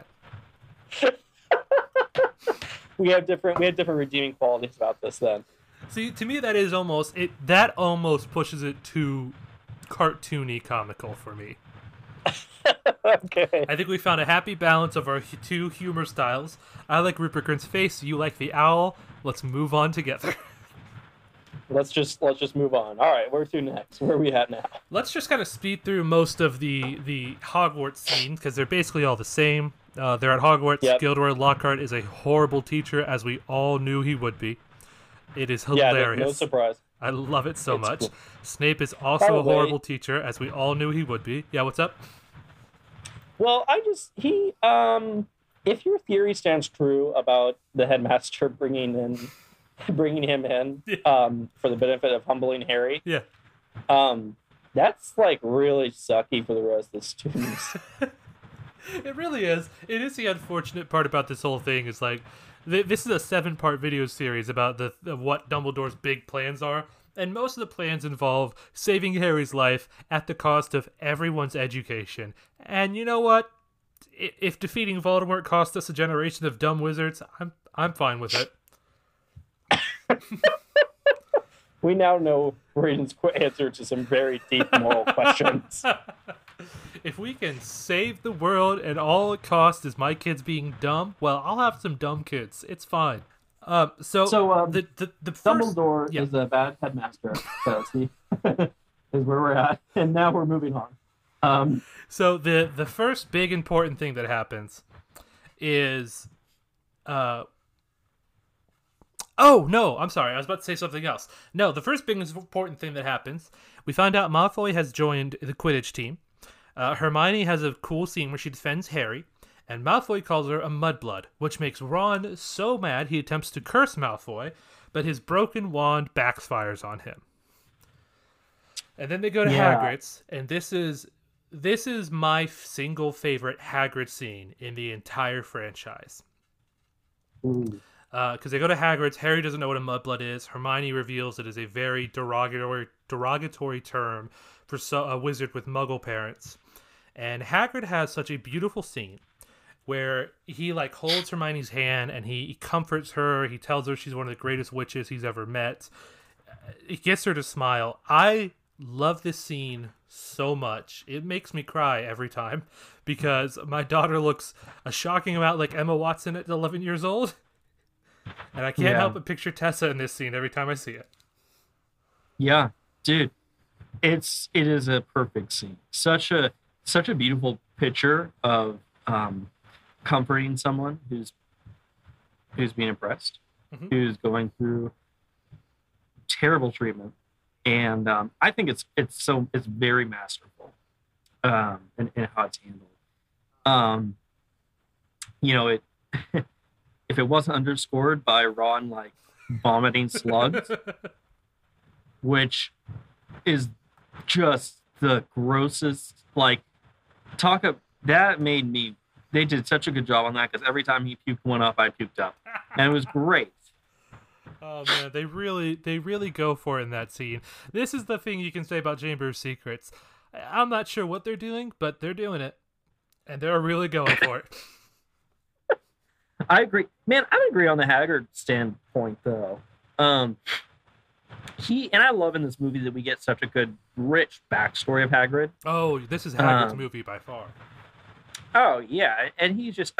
We have different redeeming qualities about this then. See, to me that is almost it. That almost pushes it to cartoony comical for me. Okay. I think we found a happy balance of our two humor styles. I like Rupert Grint's face. You like the owl. Let's move on together. Let's just move on. All right, where to next? Where are we at now? Let's just kind of speed through most of the Hogwarts scenes because they're basically all the same. They're at Hogwarts. Yep. Gilderoy Lockhart is a horrible teacher, as we all knew he would be. It is hilarious. Yeah, no surprise. I love it so much. Cool. Snape is also Probably. a horrible teacher, as we all knew he would be. Yeah, what's up? Well, if your theory stands true about the headmaster bringing him in for the benefit of humbling Harry, Yeah. That's like really sucky for the rest of the students. It really is. It is the unfortunate part about this whole thing is like, this is a 7-part video series about what Dumbledore's big plans are, and most of the plans involve saving Harry's life at the cost of everyone's education. And you know what? If defeating Voldemort cost us a generation of dumb wizards, I'm fine with it. We now know Braden's answer to some very deep moral questions. If we can save the world and all it costs is my kids being dumb, well, I'll have some dumb kids. It's fine. The first, Dumbledore yeah. is a bad headmaster. See, is where we're at, and now we're moving on. So the first big important thing that happens is, oh no, I'm sorry, I was about to say something else. No, the first big important thing that happens, we find out Malfoy has joined the Quidditch team. Hermione has a cool scene where she defends Harry, and Malfoy calls her a mudblood, which makes Ron so mad he attempts to curse Malfoy, but his broken wand backfires on him. And then they go to Hagrid's, and this is my single favorite Hagrid scene in the entire franchise. Because they go to Hagrid's, Harry doesn't know what a mudblood is. Hermione reveals it is a very derogatory term for a wizard with Muggle parents. And Hagrid has such a beautiful scene where he like holds Hermione's hand and he comforts her. He tells her she's one of the greatest witches he's ever met. He gets her to smile. I love this scene so much. It makes me cry every time because my daughter looks a shocking amount like Emma Watson at 11 years old. And I can't help but picture Tessa in this scene every time I see it. Yeah, dude. It is a perfect scene. Such a beautiful picture of comforting someone who's being oppressed, who's going through terrible treatment, and I think it's very masterful in how it's handled. It if it wasn't underscored by Ron like vomiting slugs, which is just the grossest, like that made me. They did such a good job on that because every time he puked one up, I puked up, and it was great. Oh man, they really go for it in that scene. This is the thing you can say about Chamber of Secrets. I'm not sure what they're doing, but they're doing it, and they're really going for it. I agree, man. I agree on the Hagrid standpoint, though. I love in this movie that we get such a good, rich backstory of Hagrid. Oh, this is Hagrid's movie by far. Oh yeah, and he's just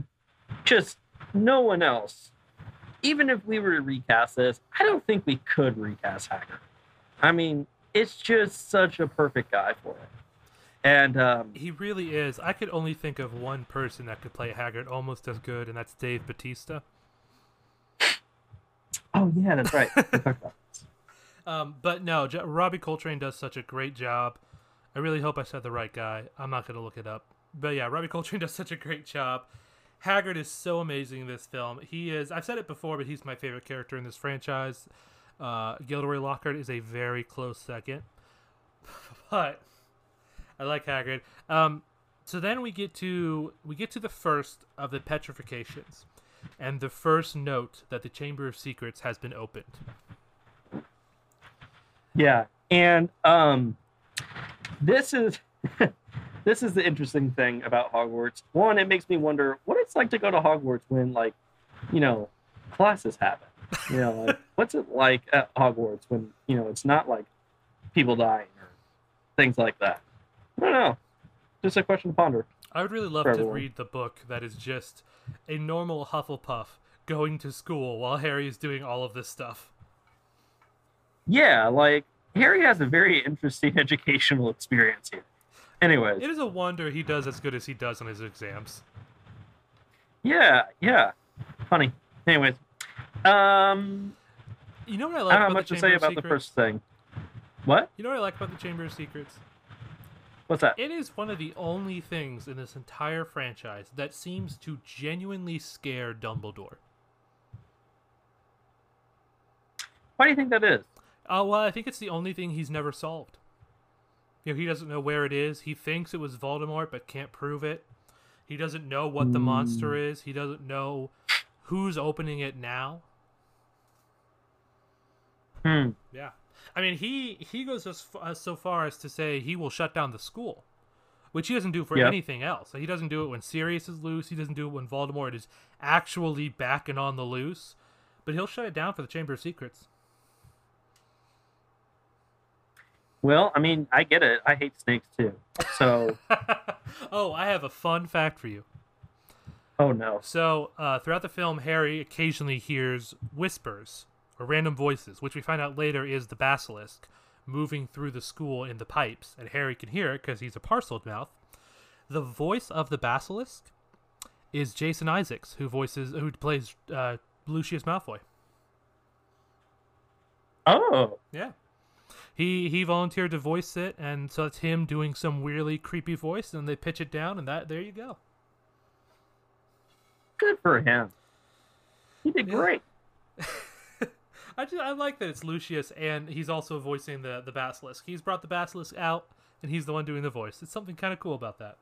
no one else. Even if we were to recast this, I don't think we could recast Hagrid. I mean, it's just such a perfect guy for it. And He really is. I could only think of one person that could play Hagrid almost as good, and that's Dave Bautista. oh yeah, that's right. We talked about this. But no, Robbie Coltrane does such a great job. I really hope I said the right guy. I'm not going to look it up. But yeah, Robbie Coltrane does such a great job. Hagrid is so amazing in this film. He is, I've said it before, but he's my favorite character in this franchise. Gilderoy Lockhart is a very close second. But I like Hagrid. So then we get to the first of the petrifications, and the first note that the Chamber of Secrets has been opened. Yeah, and this is this is the interesting thing about Hogwarts. One, it makes me wonder what it's like to go to Hogwarts when, like, you know, classes happen. You know, like, what's it like at Hogwarts when, you know, it's not like people dying or things like that. I don't know. Just a question to ponder. I would really love to read the book that is just a normal Hufflepuff going to school while Harry is doing all of this stuff. Yeah, like, Harry has a very interesting educational experience here. Anyways. It is a wonder he does as good as he does on his exams. Yeah. Funny. Anyways. You know what I like I don't have about much the to Chamber say of about Secrets? the first thing. What? You know what I like about the Chamber of Secrets? What's that? It is one of the only things in this entire franchise that seems to genuinely scare Dumbledore. Why do you think that is? Well, I think it's the only thing he's never solved. You know, he doesn't know where it is. He thinks it was Voldemort, but can't prove it. He doesn't know what the monster is. He doesn't know who's opening it now. Yeah. I mean, he goes so far as to say he will shut down the school, which he doesn't do for anything else. He doesn't do it when Sirius is loose. He doesn't do it when Voldemort is actually back and on the loose. But he'll shut it down for the Chamber of Secrets. Well, I mean, I get it. I hate snakes too. So. Oh, I have a fun fact for you. Oh no. So, throughout the film, Harry occasionally hears whispers or random voices, which we find out later is the basilisk moving through the school in the pipes, and Harry can hear it because he's a parcelled mouth. The voice of the basilisk is Jason Isaacs, who plays Lucius Malfoy. Oh. Yeah. He volunteered to voice it, and so it's him doing some weirdly creepy voice, and they pitch it down, and there you go. Good for him. He did great. I like that it's Lucius, and he's also voicing the basilisk. He's brought the basilisk out, and he's the one doing the voice. It's something kind of cool about that.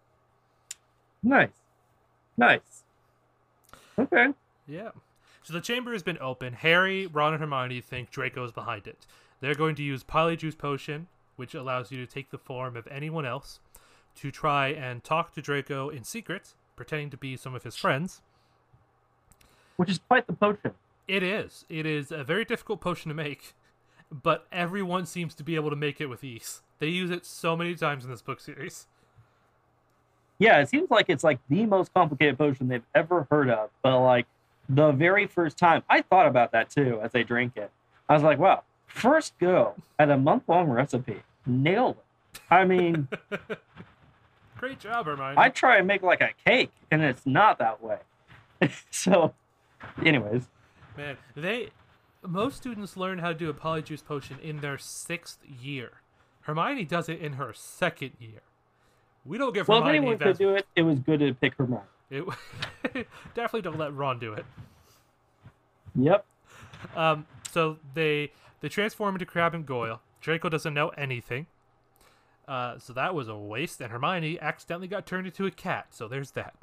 Nice. Okay. Yeah. So the chamber has been open. Harry, Ron, and Hermione think Draco's behind it. They're going to use Polyjuice Potion, which allows you to take the form of anyone else, to try and talk to Draco in secret, pretending to be some of his friends. Which is quite the potion. It is. It is a very difficult potion to make, but everyone seems to be able to make it with ease. They use it so many times in this book series. Yeah, it seems like it's like the most complicated potion they've ever heard of. But like the very first time, I thought about that too as they drank it. I was like, wow, first go at a month-long recipe. Nailed it. I mean... Great job, Hermione. I try and make like a cake, and it's not that way. So, anyways. Man, most students learn how to do a Polyjuice Potion in their 6th year. Hermione does it in her 2nd year. We don't give Hermione... Well, if anyone could do it, it was good to pick Hermione. Definitely don't let Ron do it. Yep. So they transform into Crabbe and Goyle. Draco doesn't know anything. So that was a waste, and Hermione accidentally got turned into a cat, so there's that.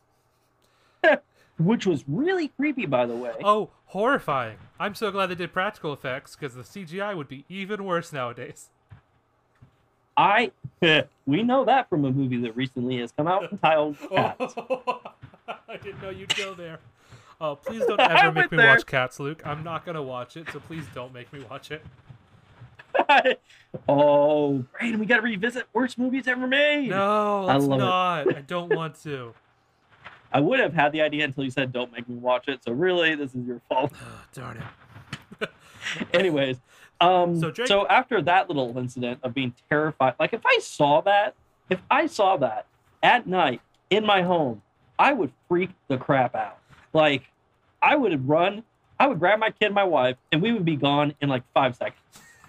Which was really creepy, by the way. Oh, horrifying. I'm so glad they did practical effects, because the CGI would be even worse nowadays. We know that from a movie that recently has come out entitled Cats. I didn't know you'd go there. Oh, please don't ever make me watch Cats, Luke. I'm not going to watch it, so please don't make me watch it. Oh, Brandon, we got to revisit worst movies ever made. No, let's not. I don't want to. I would have had the idea until you said don't make me watch it, so really, this is your fault. Oh, darn it. Anyways, so after that little incident of being terrified, like if I saw that, if I saw that at night in my home, I would freak the crap out. Like, I would run, I would grab my kid and my wife, and we would be gone in like 5 seconds.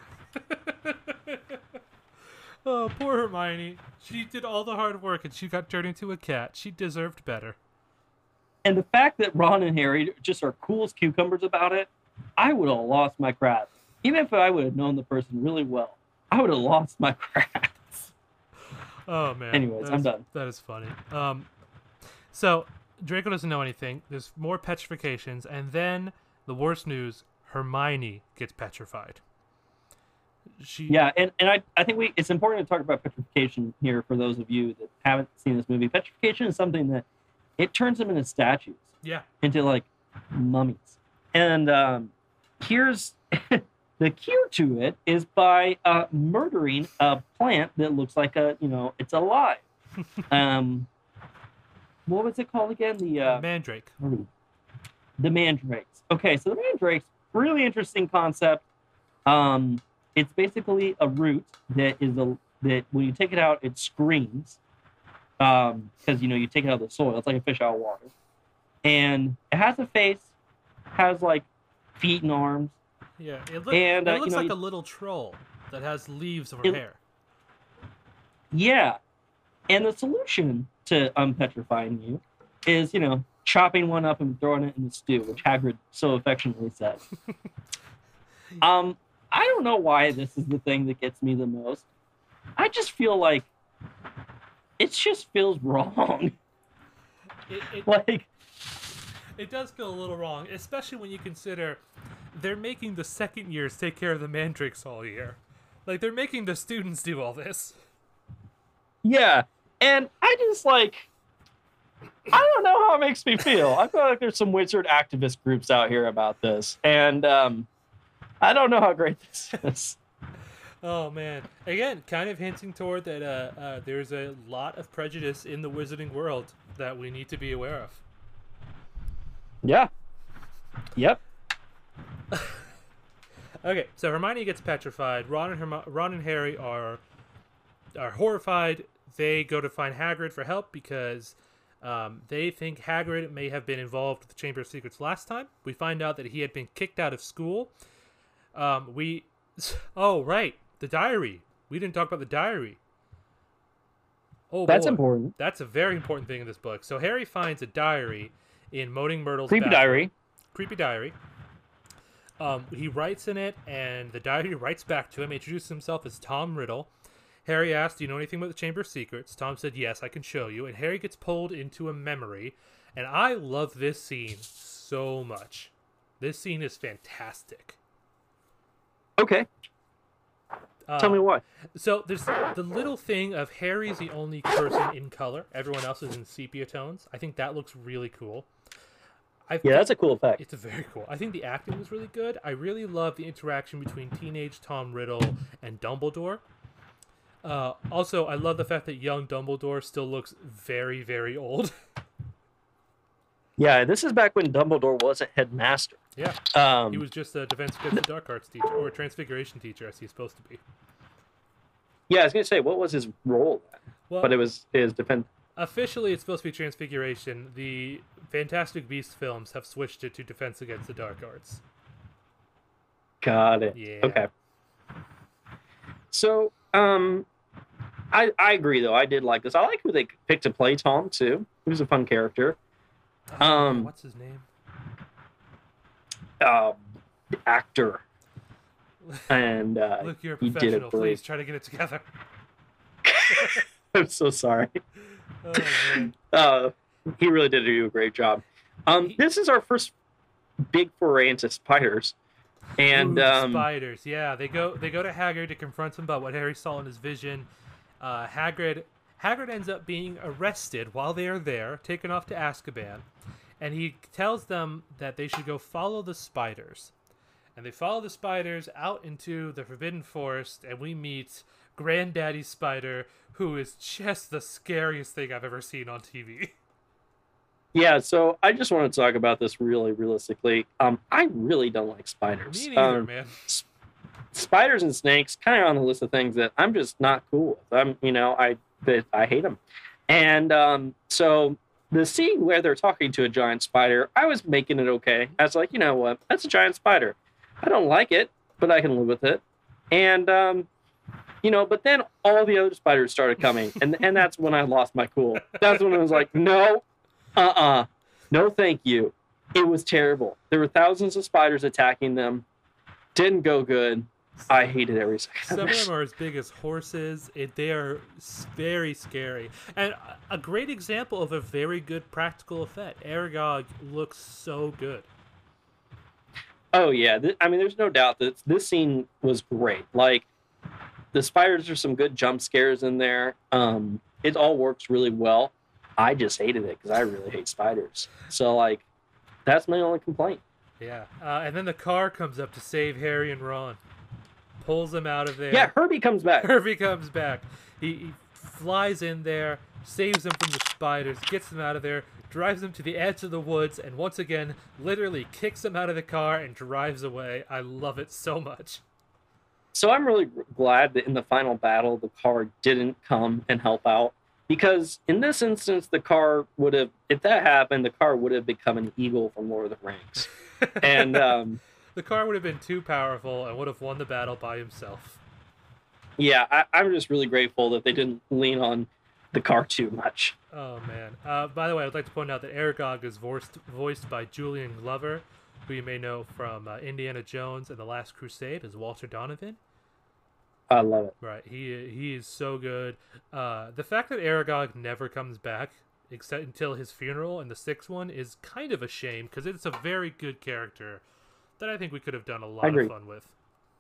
Oh, poor Hermione. She did all the hard work and she got turned into a cat. She deserved better. And the fact that Ron and Harry just are cool as cucumbers about it, I would have lost my crap. Even if I would have known the person really well, I would have lost my crap. Oh, man. Anyways, I'm done. That is funny. So, Draco doesn't know anything. There's more petrifications. And then, the worst news, Hermione gets petrified. Yeah, and I think it's important to talk about petrification here for those of you that haven't seen this movie. Petrification is something that it turns them into statues. Yeah. Into like mummies. And here's the cue to it is by murdering a plant that looks like it's alive. What was it called again? The Mandrake. The mandrakes. Okay, so the mandrakes, really interesting concept. It's basically a root that that when you take it out, it screams. Because you take it out of the soil. It's like a fish out of water. And it has a face, has like feet and arms. Yeah, it looks like a little troll that has leaves of her hair. Yeah. And the solution to unpetrifying you is, chopping one up and throwing it in the stew, which Hagrid so affectionately says. I don't know why this is the thing that gets me the most. I just feel like it just feels wrong. It does feel a little wrong, especially when you consider they're making the second years take care of the mandrakes all year. Like, they're making the students do all this. Yeah, and I just I don't know how it makes me feel. I feel like there's some wizard activist groups out here about this, and I don't know how great this is. Oh, man. Again, kind of hinting toward that there's a lot of prejudice in the wizarding world that we need to be aware of. Yeah. Yep. Okay, so Hermione gets petrified. Ron and Harry are horrified. They go to find Hagrid for help because they think Hagrid may have been involved with the Chamber of Secrets last time. We find out that he had been kicked out of school. Oh, right. The diary. We didn't talk about the diary. Oh, that's boy. important. That's a very important thing in this book. So Harry finds a diary in Moaning Myrtle's creepy diary. Creepy diary. He writes in it, and the diary writes back to him. He introduces himself as Tom Riddle. Harry asks, "Do you know anything about the Chamber of Secrets?" Tom said, "Yes, I can show you." And Harry gets pulled into a memory. And I love this scene so much. This scene is fantastic. Okay. Tell me why. So there's the little thing of Harry's the only person in color. Everyone else is in sepia tones. I think that looks really cool. That's a cool effect. It's very cool. I think the acting was really good. I really love the interaction between teenage Tom Riddle and Dumbledore. Also, I love the fact that young Dumbledore still looks very, very old. Yeah, this is back when Dumbledore wasn't headmaster. Yeah, he was just a Defense Against the Dark Arts teacher, or a Transfiguration teacher, as he's supposed to be. Yeah, I was going to say, what was his role? Well, but it was his defense. Officially, it's supposed to be Transfiguration. The Fantastic Beasts films have switched it to Defense Against the Dark Arts. Got it. Yeah. Okay. So, I agree, though. I did like this. I like who they picked to play Tom, too. He was a fun character. What's his name? Actor. And look, you're a he professional. did it. Please try to get it together. I'm so sorry. Oh, man. He really did do a great job. This is our first big foray into spiders. And spiders, yeah. They go to Hagrid to confront him about what Harry saw in his vision. Hagrid ends up being arrested while they are there, taken off to Azkaban, and he tells them that they should go follow the spiders. And they follow the spiders out into the Forbidden Forest, and we meet Granddaddy Spider, who is just the scariest thing I've ever seen on TV. Yeah, so I just want to talk about this really realistically. I really don't like spiders. Me neither, man. Spiders and snakes kind of on the list of things that I'm just not cool with. but I hate them. And so the scene where they're talking to a giant spider, I was making it okay. I was like, you know what? That's a giant spider. I don't like it, but I can live with it. And but then all the other spiders started coming, and that's when I lost my cool. That's when I was like, no, no, thank you. It was terrible. There were thousands of spiders attacking them. Didn't go good. I hated every second. Some of them are as big as horses. They are very scary. And a great example of a very good practical effect. Aragog looks so good. Oh yeah, I mean, there's no doubt that this scene was great. Like, the spiders are some good jump scares in there. It all works really well. I just hated it because I really hate spiders. So like, that's my only complaint. Yeah, and then the car comes up to save Harry and Ron. Pulls them out of there. Yeah, Herbie comes back. Herbie comes back. He flies in there, saves them from the spiders, gets them out of there, drives them to the edge of the woods, and once again, literally kicks them out of the car and drives away. I love it so much. So I'm really glad that in the final battle, the car didn't come and help out. Because in this instance, the car would have, if that happened, the car would have become an eagle from Lord of the Rings. And the car would have been too powerful and would have won the battle by himself. Yeah, I'm just really grateful that they didn't lean on the car too much. Oh, man. By the way, I'd like to point out that Aragog is voiced by Julian Glover, who you may know from Indiana Jones and The Last Crusade as Walter Donovan. I love it. Right, he is so good. The fact that Aragog never comes back except until his funeral in the sixth one is kind of a shame, because it's a very good character that I think we could have done a lot of fun with.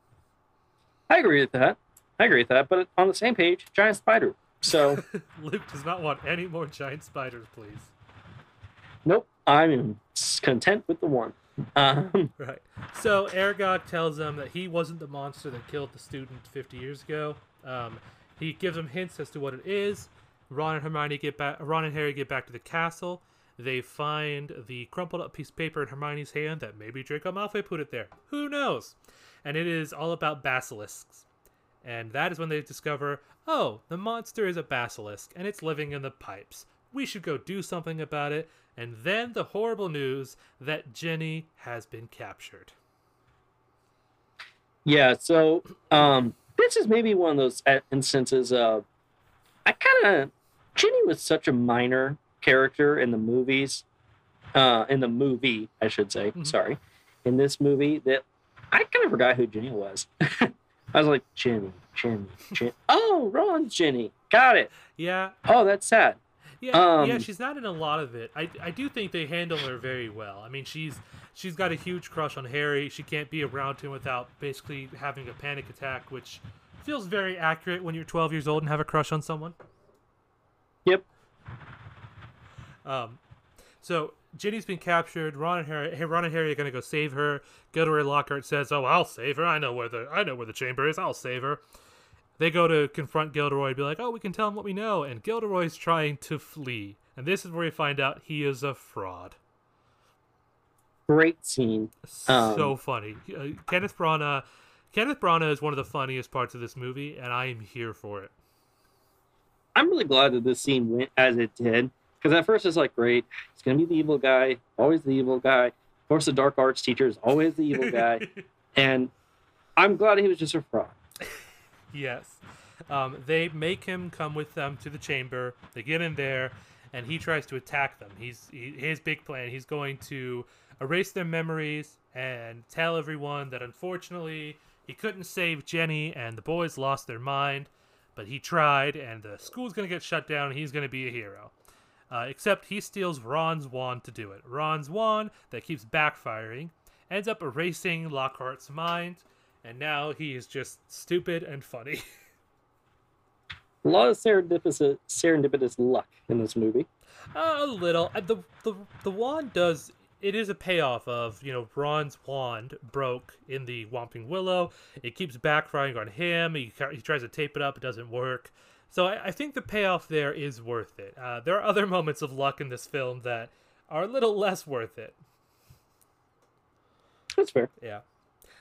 I agree with that. But on the same page, giant spider. So Luke does not want any more giant spiders, please. Nope, I'm content with the one. Right. So Aragog tells them that he wasn't the monster that killed the student 50 years ago. He gives them hints as to what it is. Ron and Harry get back to the castle. They find the crumpled up piece of paper in Hermione's hand that maybe Draco Malfoy put it there. Who knows? And it is all about basilisks. And that is when they discover, oh, the monster is a basilisk, and it's living in the pipes. We should go do something about it. And then the horrible news that Ginny has been captured. Yeah, so this is maybe one of those instances of, Ginny was such a minor character in the movies, in the movie, I should say, sorry, in this movie, that I kind of forgot who Ginny was. I was like, Ginny. Oh, Ron's Ginny. Got it. Yeah. Oh, that's sad. Yeah, she's not in a lot of it. I do think they handle her very well. I mean, she's got a huge crush on Harry. She can't be around him without basically having a panic attack, which feels very accurate when you're 12 years old and have a crush on someone. Yep. So Ginny's been captured. Ron and Harry are gonna go save her. Gilderoy Lockhart says, "Oh, I'll save her. I know where the chamber is. I'll save her." They go to confront Gilderoy and be like, "Oh, we can tell him what we know." And Gilderoy's trying to flee, and this is where we find out he is a fraud. Great scene. So funny. Kenneth Branagh is one of the funniest parts of this movie, and I am here for it. I'm really glad that this scene went as it did, because at first it's like, great, he's gonna be the evil guy, always the evil guy. Of course, the dark arts teacher is always the evil guy, and I'm glad he was just a fraud. Yes. They make him come with them to the chamber. They get in there, and he tries to attack them. His big plan, he's going to erase their memories and tell everyone that unfortunately he couldn't save Jenny and the boys lost their mind, but he tried, and the school's going to get shut down and he's going to be a hero. Except he steals Ron's wand to do it. Ron's wand that keeps backfiring ends up erasing Lockhart's mind, and now he is just stupid and funny. A lot of serendipitous luck in this movie. A little. The wand does. It is a payoff of, Ron's wand broke in the Whomping Willow. It keeps backfiring on him. He tries to tape it up. It doesn't work. So I think the payoff there is worth it. There are other moments of luck in this film that are a little less worth it. That's fair. Yeah.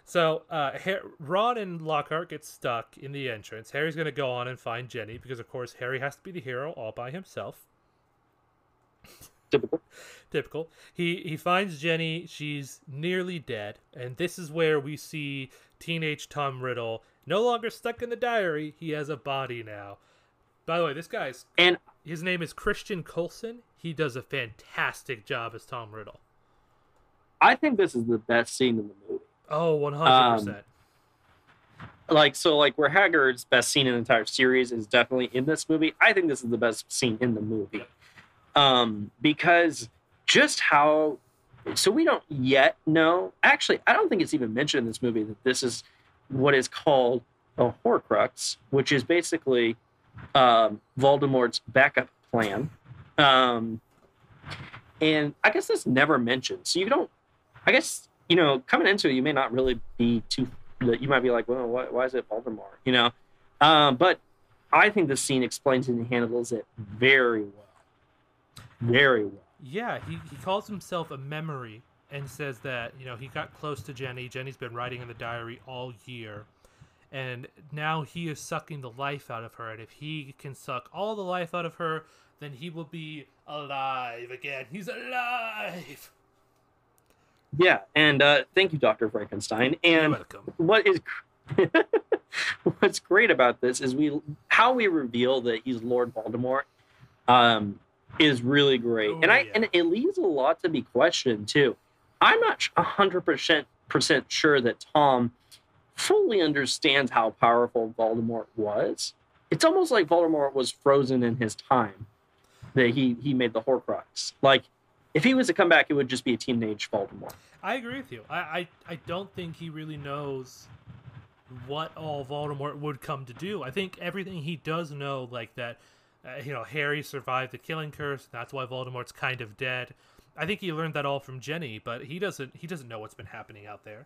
So Ron and Lockhart get stuck in the entrance. Harry's going to go on and find Jenny because, of course, Harry has to be the hero all by himself. Typical. Typical. He finds Jenny. She's nearly dead. And this is where we see teenage Tom Riddle no longer stuck in the diary. He has a body now. By the way, his name is Christian Coulson. He does a fantastic job as Tom Riddle. I think this is the best scene in the movie. Oh, 100%. Where Hagrid's best scene in the entire series is definitely in this movie. I think this is the best scene in the movie. Because just how... So we don't yet know... Actually, I don't think it's even mentioned in this movie that this is what is called a Horcrux, which is basically Voldemort's backup plan. And I guess that's never mentioned. So you don't... I guess, coming into it, you may not really be too... You might be like, well, why is it Voldemort? But I think the scene explains and handles it very well. Very well. Yeah, he calls himself a memory and says that, he got close to Jenny. Jenny's been writing in the diary all year. And now he is sucking the life out of her. And if he can suck all the life out of her, then he will be alive again. He's alive! Yeah, and thank you, Dr. Frankenstein. And You're welcome. What's great about this is how we reveal that he's Lord Voldemort is really great. Oh, and it leaves a lot to be questioned too. I'm not 100% sure that Tom fully understands how powerful Voldemort was. It's almost like Voldemort was frozen in his time, that he made the Horcrux. Like, if he was to come back, it would just be a teenage Voldemort. I agree with you. I don't think he really knows what all Voldemort would come to do. I think everything he does know, like that, Harry survived the killing curse. That's why Voldemort's kind of dead. I think he learned that all from Jenny, but he doesn't know what's been happening out there.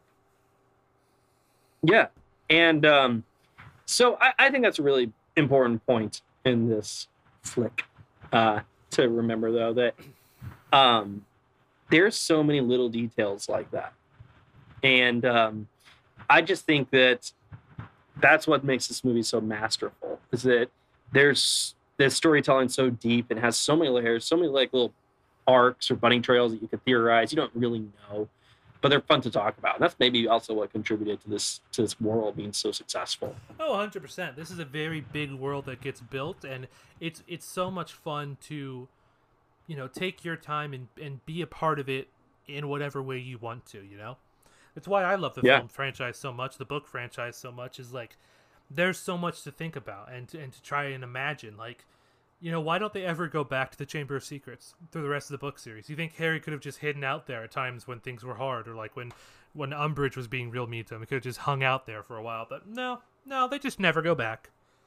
Yeah, and so I think that's a really important point in this flick to remember, though, that there's so many little details like that. And I just think that's what makes this movie so masterful, is that there's storytelling so deep and has so many layers, so many little arcs or bunny trails that you could theorize. You don't really know, but they're fun to talk about. And that's maybe also what contributed to this world being so successful. Oh, 100%. This is a very big world that gets built, and it's so much fun to take your time and be a part of it in whatever way you want to, It's why I love the film franchise so much, the book franchise so much, is like, there's so much to think about and to try and imagine. Like, why don't they ever go back to the Chamber of Secrets through the rest of the book series? You think Harry could have just hidden out there at times when things were hard, or like when Umbridge was being real mean to him? He could have just hung out there for a while, but no, they just never go back.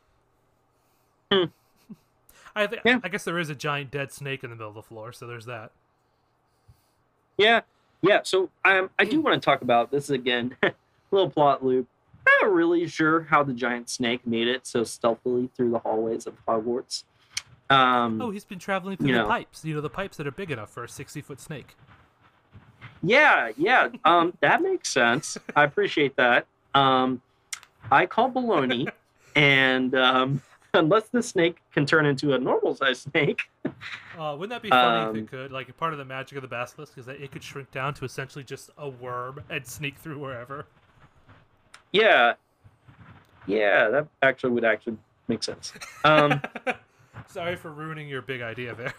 I guess there is a giant dead snake in the middle of the floor, so there's that. Yeah. So I do want to talk about this again. Little plot loop. Not really sure how the giant snake made it so stealthily through the hallways of Hogwarts. He's been traveling through the pipes. The pipes that are big enough for a 60-foot snake. Yeah. That makes sense. I appreciate that. I call baloney, and unless the snake can turn into a normal-sized snake. Wouldn't that be funny if it could? Like, part of the magic of the basilisk is that it could shrink down to essentially just a worm and sneak through wherever. Yeah, that would make sense. Sorry for ruining your big idea there.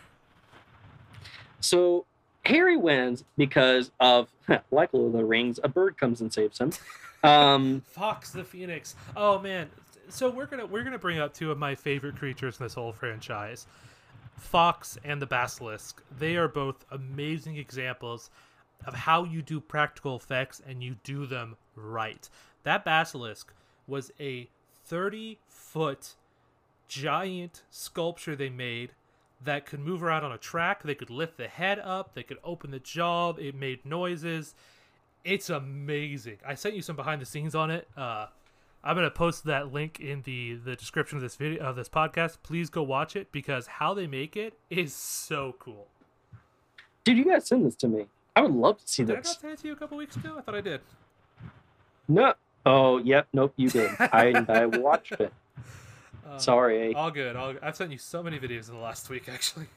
So Harry wins because of, like Lord of the Rings, a bird comes and saves him. Fox the Phoenix. Oh man. So we're gonna bring up two of my favorite creatures in this whole franchise, Fox and the Basilisk. They are both amazing examples of how you do practical effects and you do them right. That Basilisk was a 30-foot giant sculpture they made that could move around on a track. They could lift the head up. They could open the jaw. It made noises. It's amazing. I sent you some behind the scenes on it. I'm going to post that link in the description of this video, of this podcast. Please go watch it, because how they make it is so cool. Dude, you guys send this to me. I would love to see Did this. I not send it to you a couple weeks ago? I thought I did. No. Oh, yep. Nope. You did. I watched it. Sorry. All good. I've sent you so many videos in the last week, actually.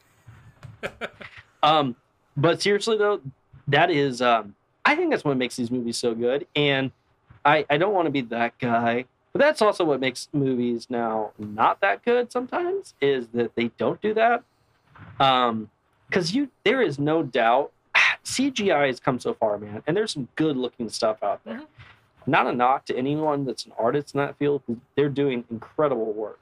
But seriously though, that is I think that's what makes these movies so good. And I don't want to be that guy, but that's also what makes movies now not that good sometimes, is that they don't do that. Because there is no doubt CGI has come so far, man, and there's some good looking stuff out there. Not a knock to anyone that's an artist in that field, because they're doing incredible work.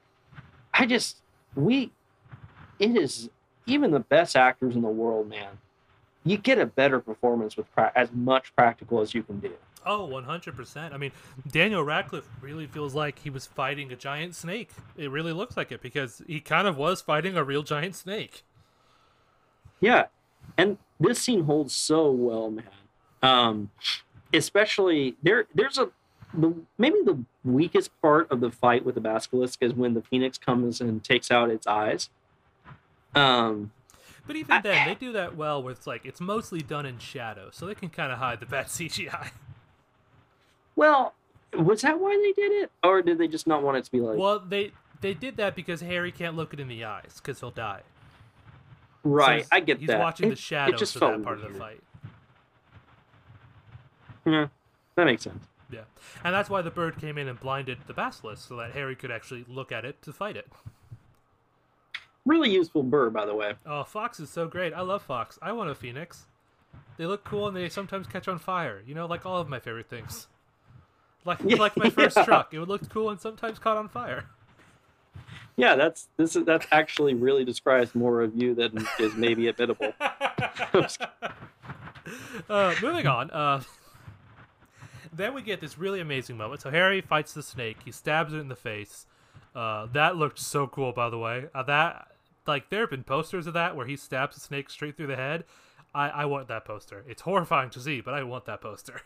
It is, even the best actors in the world, man, you get a better performance with as much practical as you can do. Oh, 100%. I mean, Daniel Radcliffe really feels like he was fighting a giant snake. It really looks like it, because he kind of was fighting a real giant snake. Yeah, and this scene holds so well, man. Especially there's maybe the weakest part of the fight with the basilisk is when the phoenix comes and takes out its eyes. But even then, they do that well with, like, it's mostly done in shadow, so they can kind of hide the bad CGI. Well, was that why they did it? Or did they just not want it to be like... Well, they did that because Harry can't look it in the eyes, because he'll die. Right, so I get he's that. He's watching the shadows for that part weird. of the fight. Yeah, that makes sense. Yeah, and that's why the bird came in and blinded the basilisk, so that Harry could actually look at it to fight it. Really useful bird, by the way. Oh, Fox is so great. I love Fox. I want a phoenix. They look cool and they sometimes catch on fire. You know, like all of my favorite things. Like my first truck. It would look cool and sometimes caught on fire. Yeah, that's actually really describes more of you than is maybe admittable. Moving on. Then we get this really amazing moment. So Harry fights the snake. He stabs it in the face. That looked so cool, by the way. There have been posters of that where he stabs the snake straight through the head. I want that poster. It's horrifying to see, but I want that poster.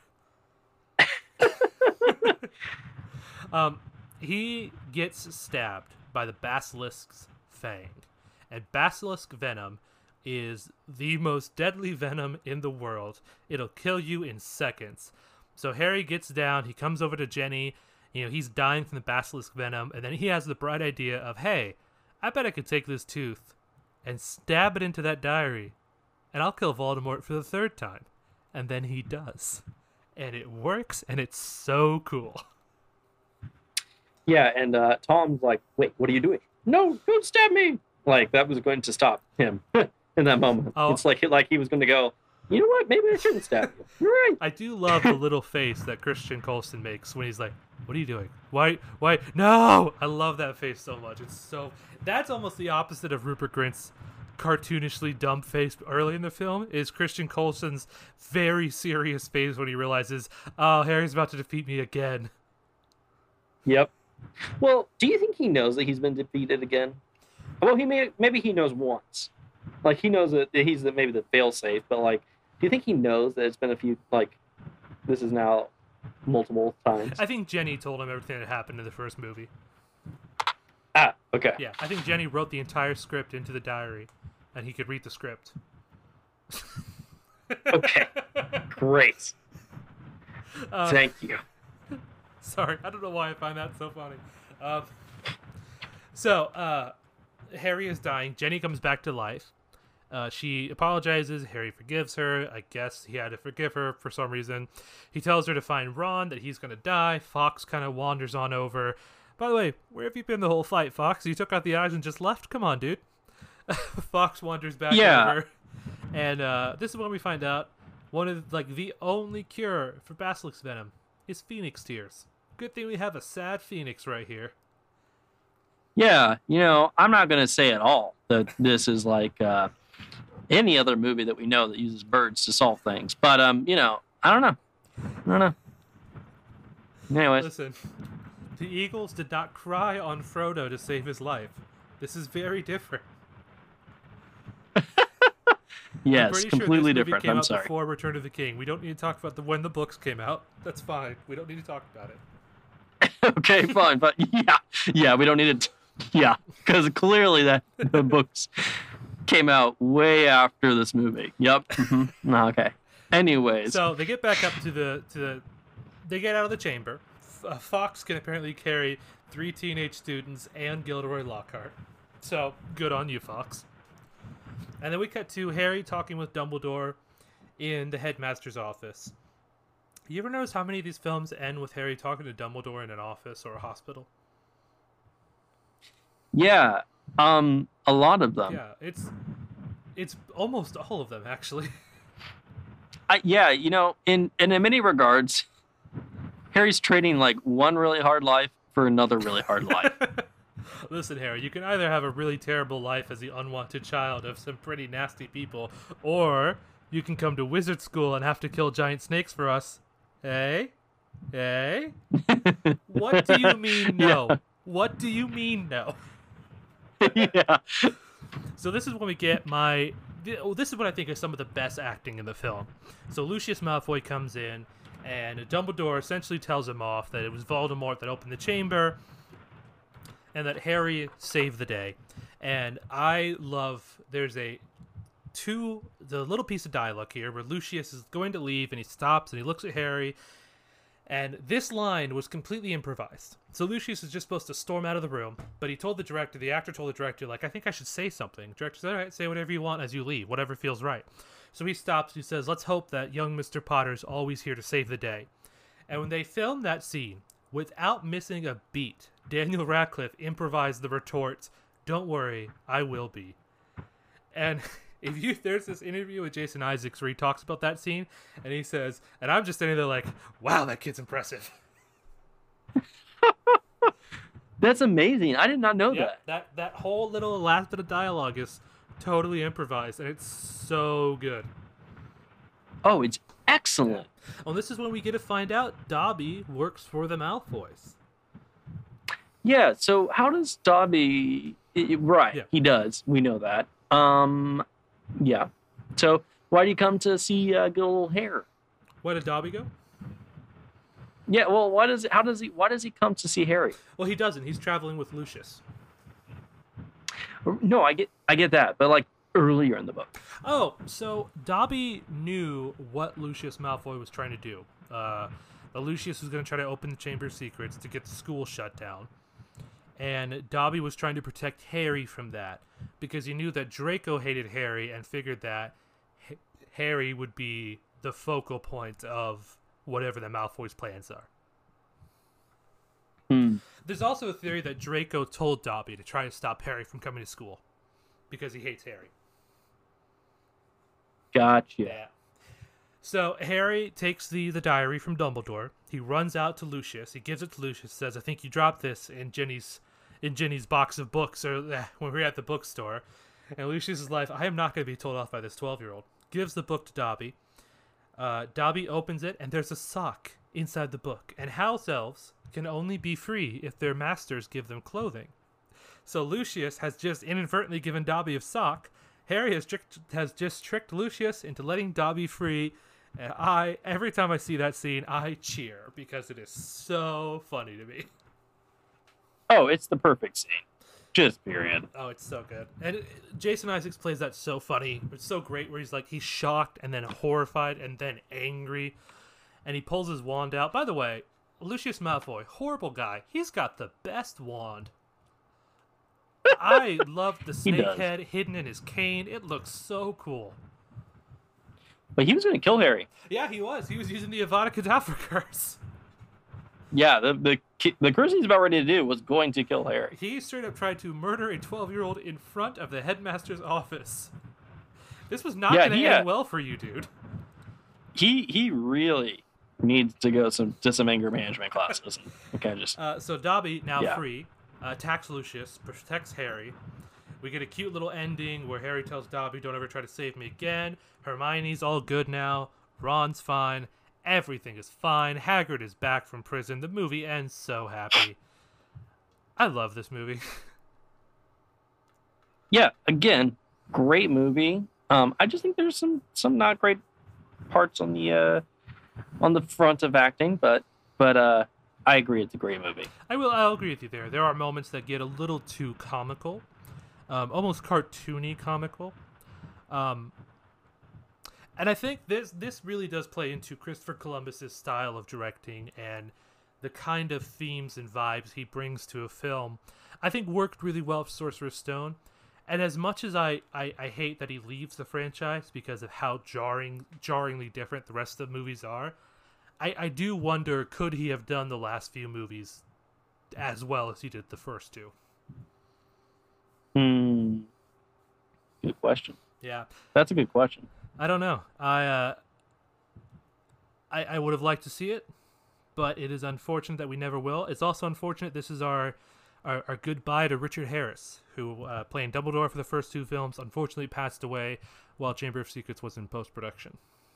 He gets stabbed by the basilisk's fang. And basilisk venom is the most deadly venom in the world. It'll kill you in seconds. So Harry gets down, he comes over to Jenny, he's dying from the basilisk venom, and then he has the bright idea of, hey, I bet I could take this tooth and stab it into that diary, and I'll kill Voldemort for the third time. And then he does. And it works, and it's so cool. Yeah, and Tom's like, wait, what are you doing? No, don't stab me! Like, that was going to stop him in that moment. Oh. It's like he was going to go, you know what, maybe I shouldn't stab you. You're right. I do love the little face that Christian Coulson makes when he's like, what are you doing? Why? No! I love that face so much. That's almost the opposite of Rupert Grint's cartoonishly dumb face early in the film, is Christian Coulson's very serious face when he realizes, oh, Harry's about to defeat me again. Yep. Well, do you think he knows that he's been defeated again? Well, maybe he knows once. Like, he knows that he's maybe the fail-safe, but, like, do you think he knows that it's been a few, like, this is now multiple times? I think Jenny told him everything that happened in the first movie. Ah, okay. Yeah, I think Jenny wrote the entire script into the diary, and he could read the script. Okay. Great. Thank you. Sorry, I don't know why I find that so funny. Harry is dying. Jenny comes back to life. She apologizes. Harry forgives her. I guess he had to forgive her for some reason. He tells her to find Ron, that he's going to die. Fox kind of wanders on over. By the way, where have you been the whole fight, Fox? You took out the eyes and just left? Come on, dude. Fox wanders back over. And this is when we find out one of, the only cure for basilisk venom is phoenix tears. Good thing we have a sad phoenix right here. Yeah, I'm not going to say at all that this is like any other movie that we know that uses birds to solve things. But, I don't know. Anyways. Listen, the Eagles did not cry on Frodo to save his life. This is very different. Yes, completely different. Came I'm out sorry. Before Return of the King. We don't need to talk about when the books came out. That's fine. We don't need to talk about it. Okay, fine. But yeah, we don't need to. Yeah, because clearly the books came out way after this movie. Yep. Mm-hmm. Okay. Anyways. So they get back up to the they get out of the chamber. Fox can apparently carry 3 teenage students and Gilderoy Lockhart. So, good on you, Fox. And then we cut to Harry talking with Dumbledore in the headmaster's office. You ever notice how many of these films end with Harry talking to Dumbledore in an office or a hospital? Yeah, a lot of them. Yeah, it's almost all of them, actually. Yeah, you know, in many regards, Harry's trading like one really hard life for another really hard life. Listen, Harry, you can either have a really terrible life as the unwanted child of some pretty nasty people, or you can come to wizard school and have to kill giant snakes for us. Hey? Hey? What do you mean no? Yeah. What do you mean no? Yeah. So this is when we get this is what I think is some of the best acting in the film. So Lucius Malfoy comes in, and Dumbledore essentially tells him off that it was Voldemort that opened the chamber, and that Harry saved the day. And I love, there's the little piece of dialogue here where Lucius is going to leave, and he stops and he looks at Harry, and this line was completely improvised. So Lucius is just supposed to storm out of the room, but the actor told the director, like, I think I should say something. The director said, all right, say whatever you want as you leave, whatever feels right. So he stops, he says, let's hope that young Mr. Potter's always here to save the day. And when they filmed that scene, without missing a beat, Daniel Radcliffe improvised the retort, don't worry, I will be. And there's this interview with Jason Isaacs where he talks about that scene, and he says, and I'm just standing there like, wow, that kid's impressive. That's amazing. I did not know that. That whole little last bit of dialogue is totally improvised, and it's so good. Oh, it's excellent. Well, this is when we get to find out Dobby works for the Malfoys. Yeah, so how does Dobby... Right, Yeah. He does. We know that. Yeah. So why do you come to see good old Harry? Where did Dobby go? Yeah, well, why does he come to see Harry? Well, he doesn't. He's traveling with Lucius. No, I get that, but like earlier in the book. Oh, so Dobby knew what Lucius Malfoy was trying to do. That Lucius was going to try to open the Chamber of Secrets to get the school shut down. And Dobby was trying to protect Harry from that because he knew that Draco hated Harry and figured that Harry would be the focal point of whatever the Malfoy's plans are. There's also a theory that Draco told Dobby to try to stop Harry from coming to school because he hates Harry. Gotcha. Yeah. So Harry takes the diary from Dumbledore. He runs out to Lucius. He gives it to Lucius. Says, "I think you dropped this in Ginny's box of books, or when we were at the bookstore." And Lucius is like, "I am not going to be told off by this 12-year-old." Gives the book to Dobby. Dobby opens it, and there's a sock inside the book. And house elves can only be free if their masters give them clothing. So Lucius has just inadvertently given Dobby a sock. Harry has just tricked Lucius into letting Dobby free. And every time I see that scene, I cheer because it is so funny to me. Oh, it's the perfect scene. Just period. Oh, it's so good. And Jason Isaacs plays that so funny. It's so great where he's shocked and then horrified and then angry. And he pulls his wand out. By the way, Lucius Malfoy, horrible guy. He's got the best wand. I love the snake head hidden in his cane. It looks so cool. But he was going to kill Harry. Yeah, he was. He was using the Avada Kedavra curse. Yeah, the curse he's about ready to do was going to kill Harry. He straight up tried to murder a 12-year-old in front of the headmaster's office. This was not going to end well for you, dude. He really needs to go to some anger management classes. Okay, just so Dobby, now free, attacks Lucius, protects Harry. We get a cute little ending where Harry tells Dobby, "Don't ever try to save me again." Hermione's all good now. Ron's fine. Everything is fine. Hagrid is back from prison. The movie ends so happy. I love this movie. Yeah, again, great movie. I just think there's some not great parts on the front of acting, but I agree it's a great movie. I'll agree with you there. There are moments that get a little too comical, almost cartoony comical. And I think this really does play into Christopher Columbus's style of directing and the kind of themes and vibes he brings to a film. I think worked really well for Sorcerer's Stone. And as much as I hate that he leaves the franchise because of how jarringly different the rest of the movies are, I do wonder, could he have done the last few movies as well as he did the first two? Good question. Yeah. That's a good question. I don't know. I would have liked to see it, but it is unfortunate that we never will. It's also unfortunate this is our goodbye to Richard Harris, who playing Dumbledore for the first two films, unfortunately passed away while Chamber of Secrets was in post-production.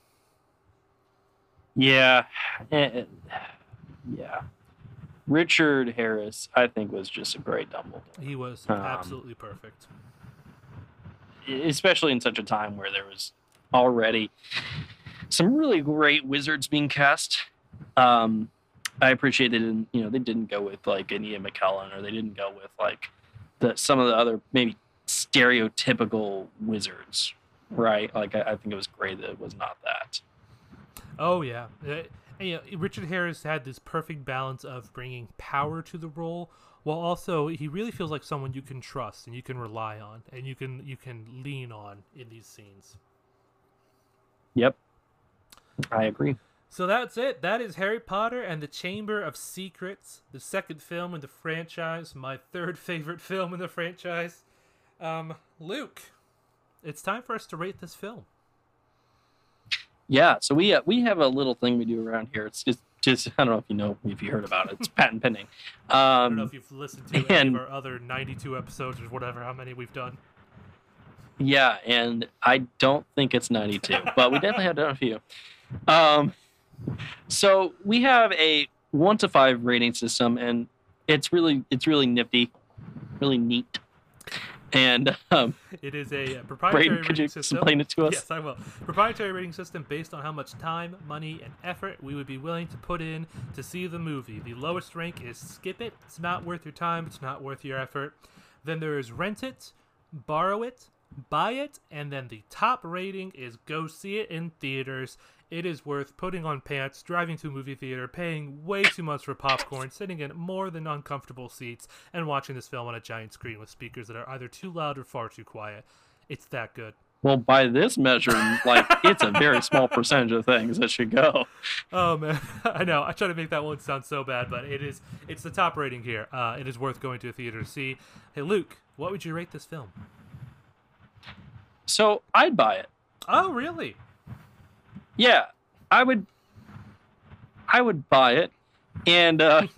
Yeah. Yeah. Richard Harris, I think, was just a great Dumbledore. He was absolutely perfect. Especially in such a time where there was already some really great wizards being cast. I appreciate they didn't go with like an Ian McKellen, or they didn't go with like some of the other maybe stereotypical wizards, right? Like I think it was great that it was not that. Oh yeah. Richard Harris had this perfect balance of bringing power to the role, while also he really feels like someone you can trust and you can rely on and you can lean on in these scenes. Yep, I agree. So that's it. That is Harry Potter and the Chamber of Secrets, the second film in the franchise, my third favorite film in the franchise. Luke, it's time for us to rate this film. Yeah, so we have a little thing we do around here. It's just I don't know if you heard about it. It's patent pending. I don't know if you've listened to any of our other 92 episodes or whatever, how many we've done. Yeah, and I don't think it's 92, but we definitely have done a few. So we have a 1 to 5 rating system, and it's really nifty, really neat. And it is a proprietary Brayden, could you rating system. explain it to us? Yes, I will. Proprietary rating system based on how much time, money, and effort we would be willing to put in to see the movie. The lowest rank is skip it. It's not worth your time. It's not worth your effort. Then there is rent it, borrow it, buy it, and then the top rating is go see it in theaters. It is worth putting on pants, driving to a movie theater, paying way too much for popcorn, sitting in more than uncomfortable seats, and watching this film on a giant screen with speakers that are either too loud or far too quiet. It's that good. Well, by this measure, like, it's a very small percentage of things that should go. Oh, man. I know. I try to make that one sound so bad, but it's the top rating here. It is worth going to a theater to see. Hey, Luke, what would you rate this film? So I'd buy it. Oh, really? Yeah, I would buy it, and I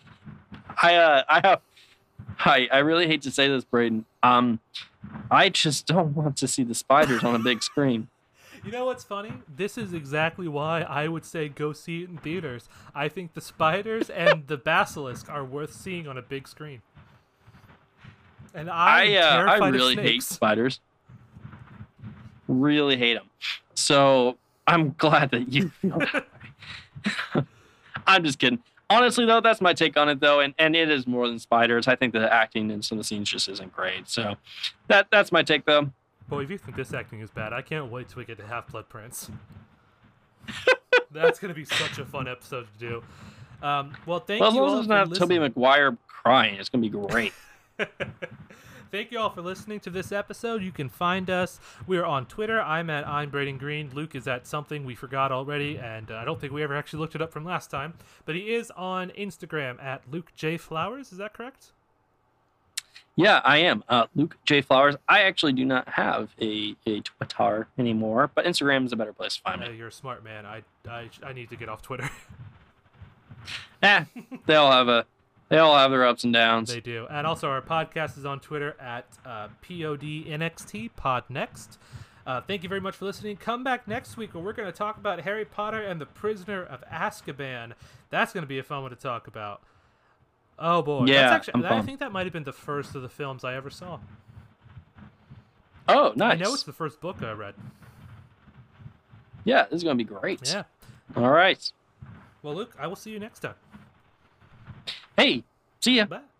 really hate to say this, Brayden. I just don't want to see the spiders on a big screen. You know what's funny? This is exactly why I would say go see it in theaters. I think the spiders and the basilisk are worth seeing on a big screen. And I really hate spiders. Really hate them. So I'm glad that you feel that way. I'm just kidding. Honestly, though, that's my take on it, though, and it is more than spiders. I think the acting in some of the scenes just isn't great. So that's my take, though. Boy, if you think this acting is bad, I can't wait till we get to Half-Blood Prince. That's going to be such a fun episode to do. Well, thank you all for listening. As long as it's not Tobey Maguire crying, it's going to be great. Thank you all for listening to this episode. You can find us. We are on Twitter. I'm Brayden Green. Luke is at something we forgot already, and I don't think we ever actually looked it up from last time. But he is on Instagram at Luke J. Flowers. Is that correct? Yeah, I am. Luke J. Flowers. I actually do not have a Twitter anymore, but Instagram is a better place to find me. You're a smart man. I need to get off Twitter. They all have their ups and downs. They do. And also our podcast is on Twitter at PODNXT, PodNext. Thank you very much for listening. Come back next week where we're going to talk about Harry Potter and the Prisoner of Azkaban. That's going to be a fun one to talk about. Oh, boy. Yeah, I think that might have been the first of the films I ever saw. Oh, nice. I know it's the first book I read. Yeah, this is going to be great. Yeah. All right. Well, Luke, I will see you next time. Hey, see ya. Bye.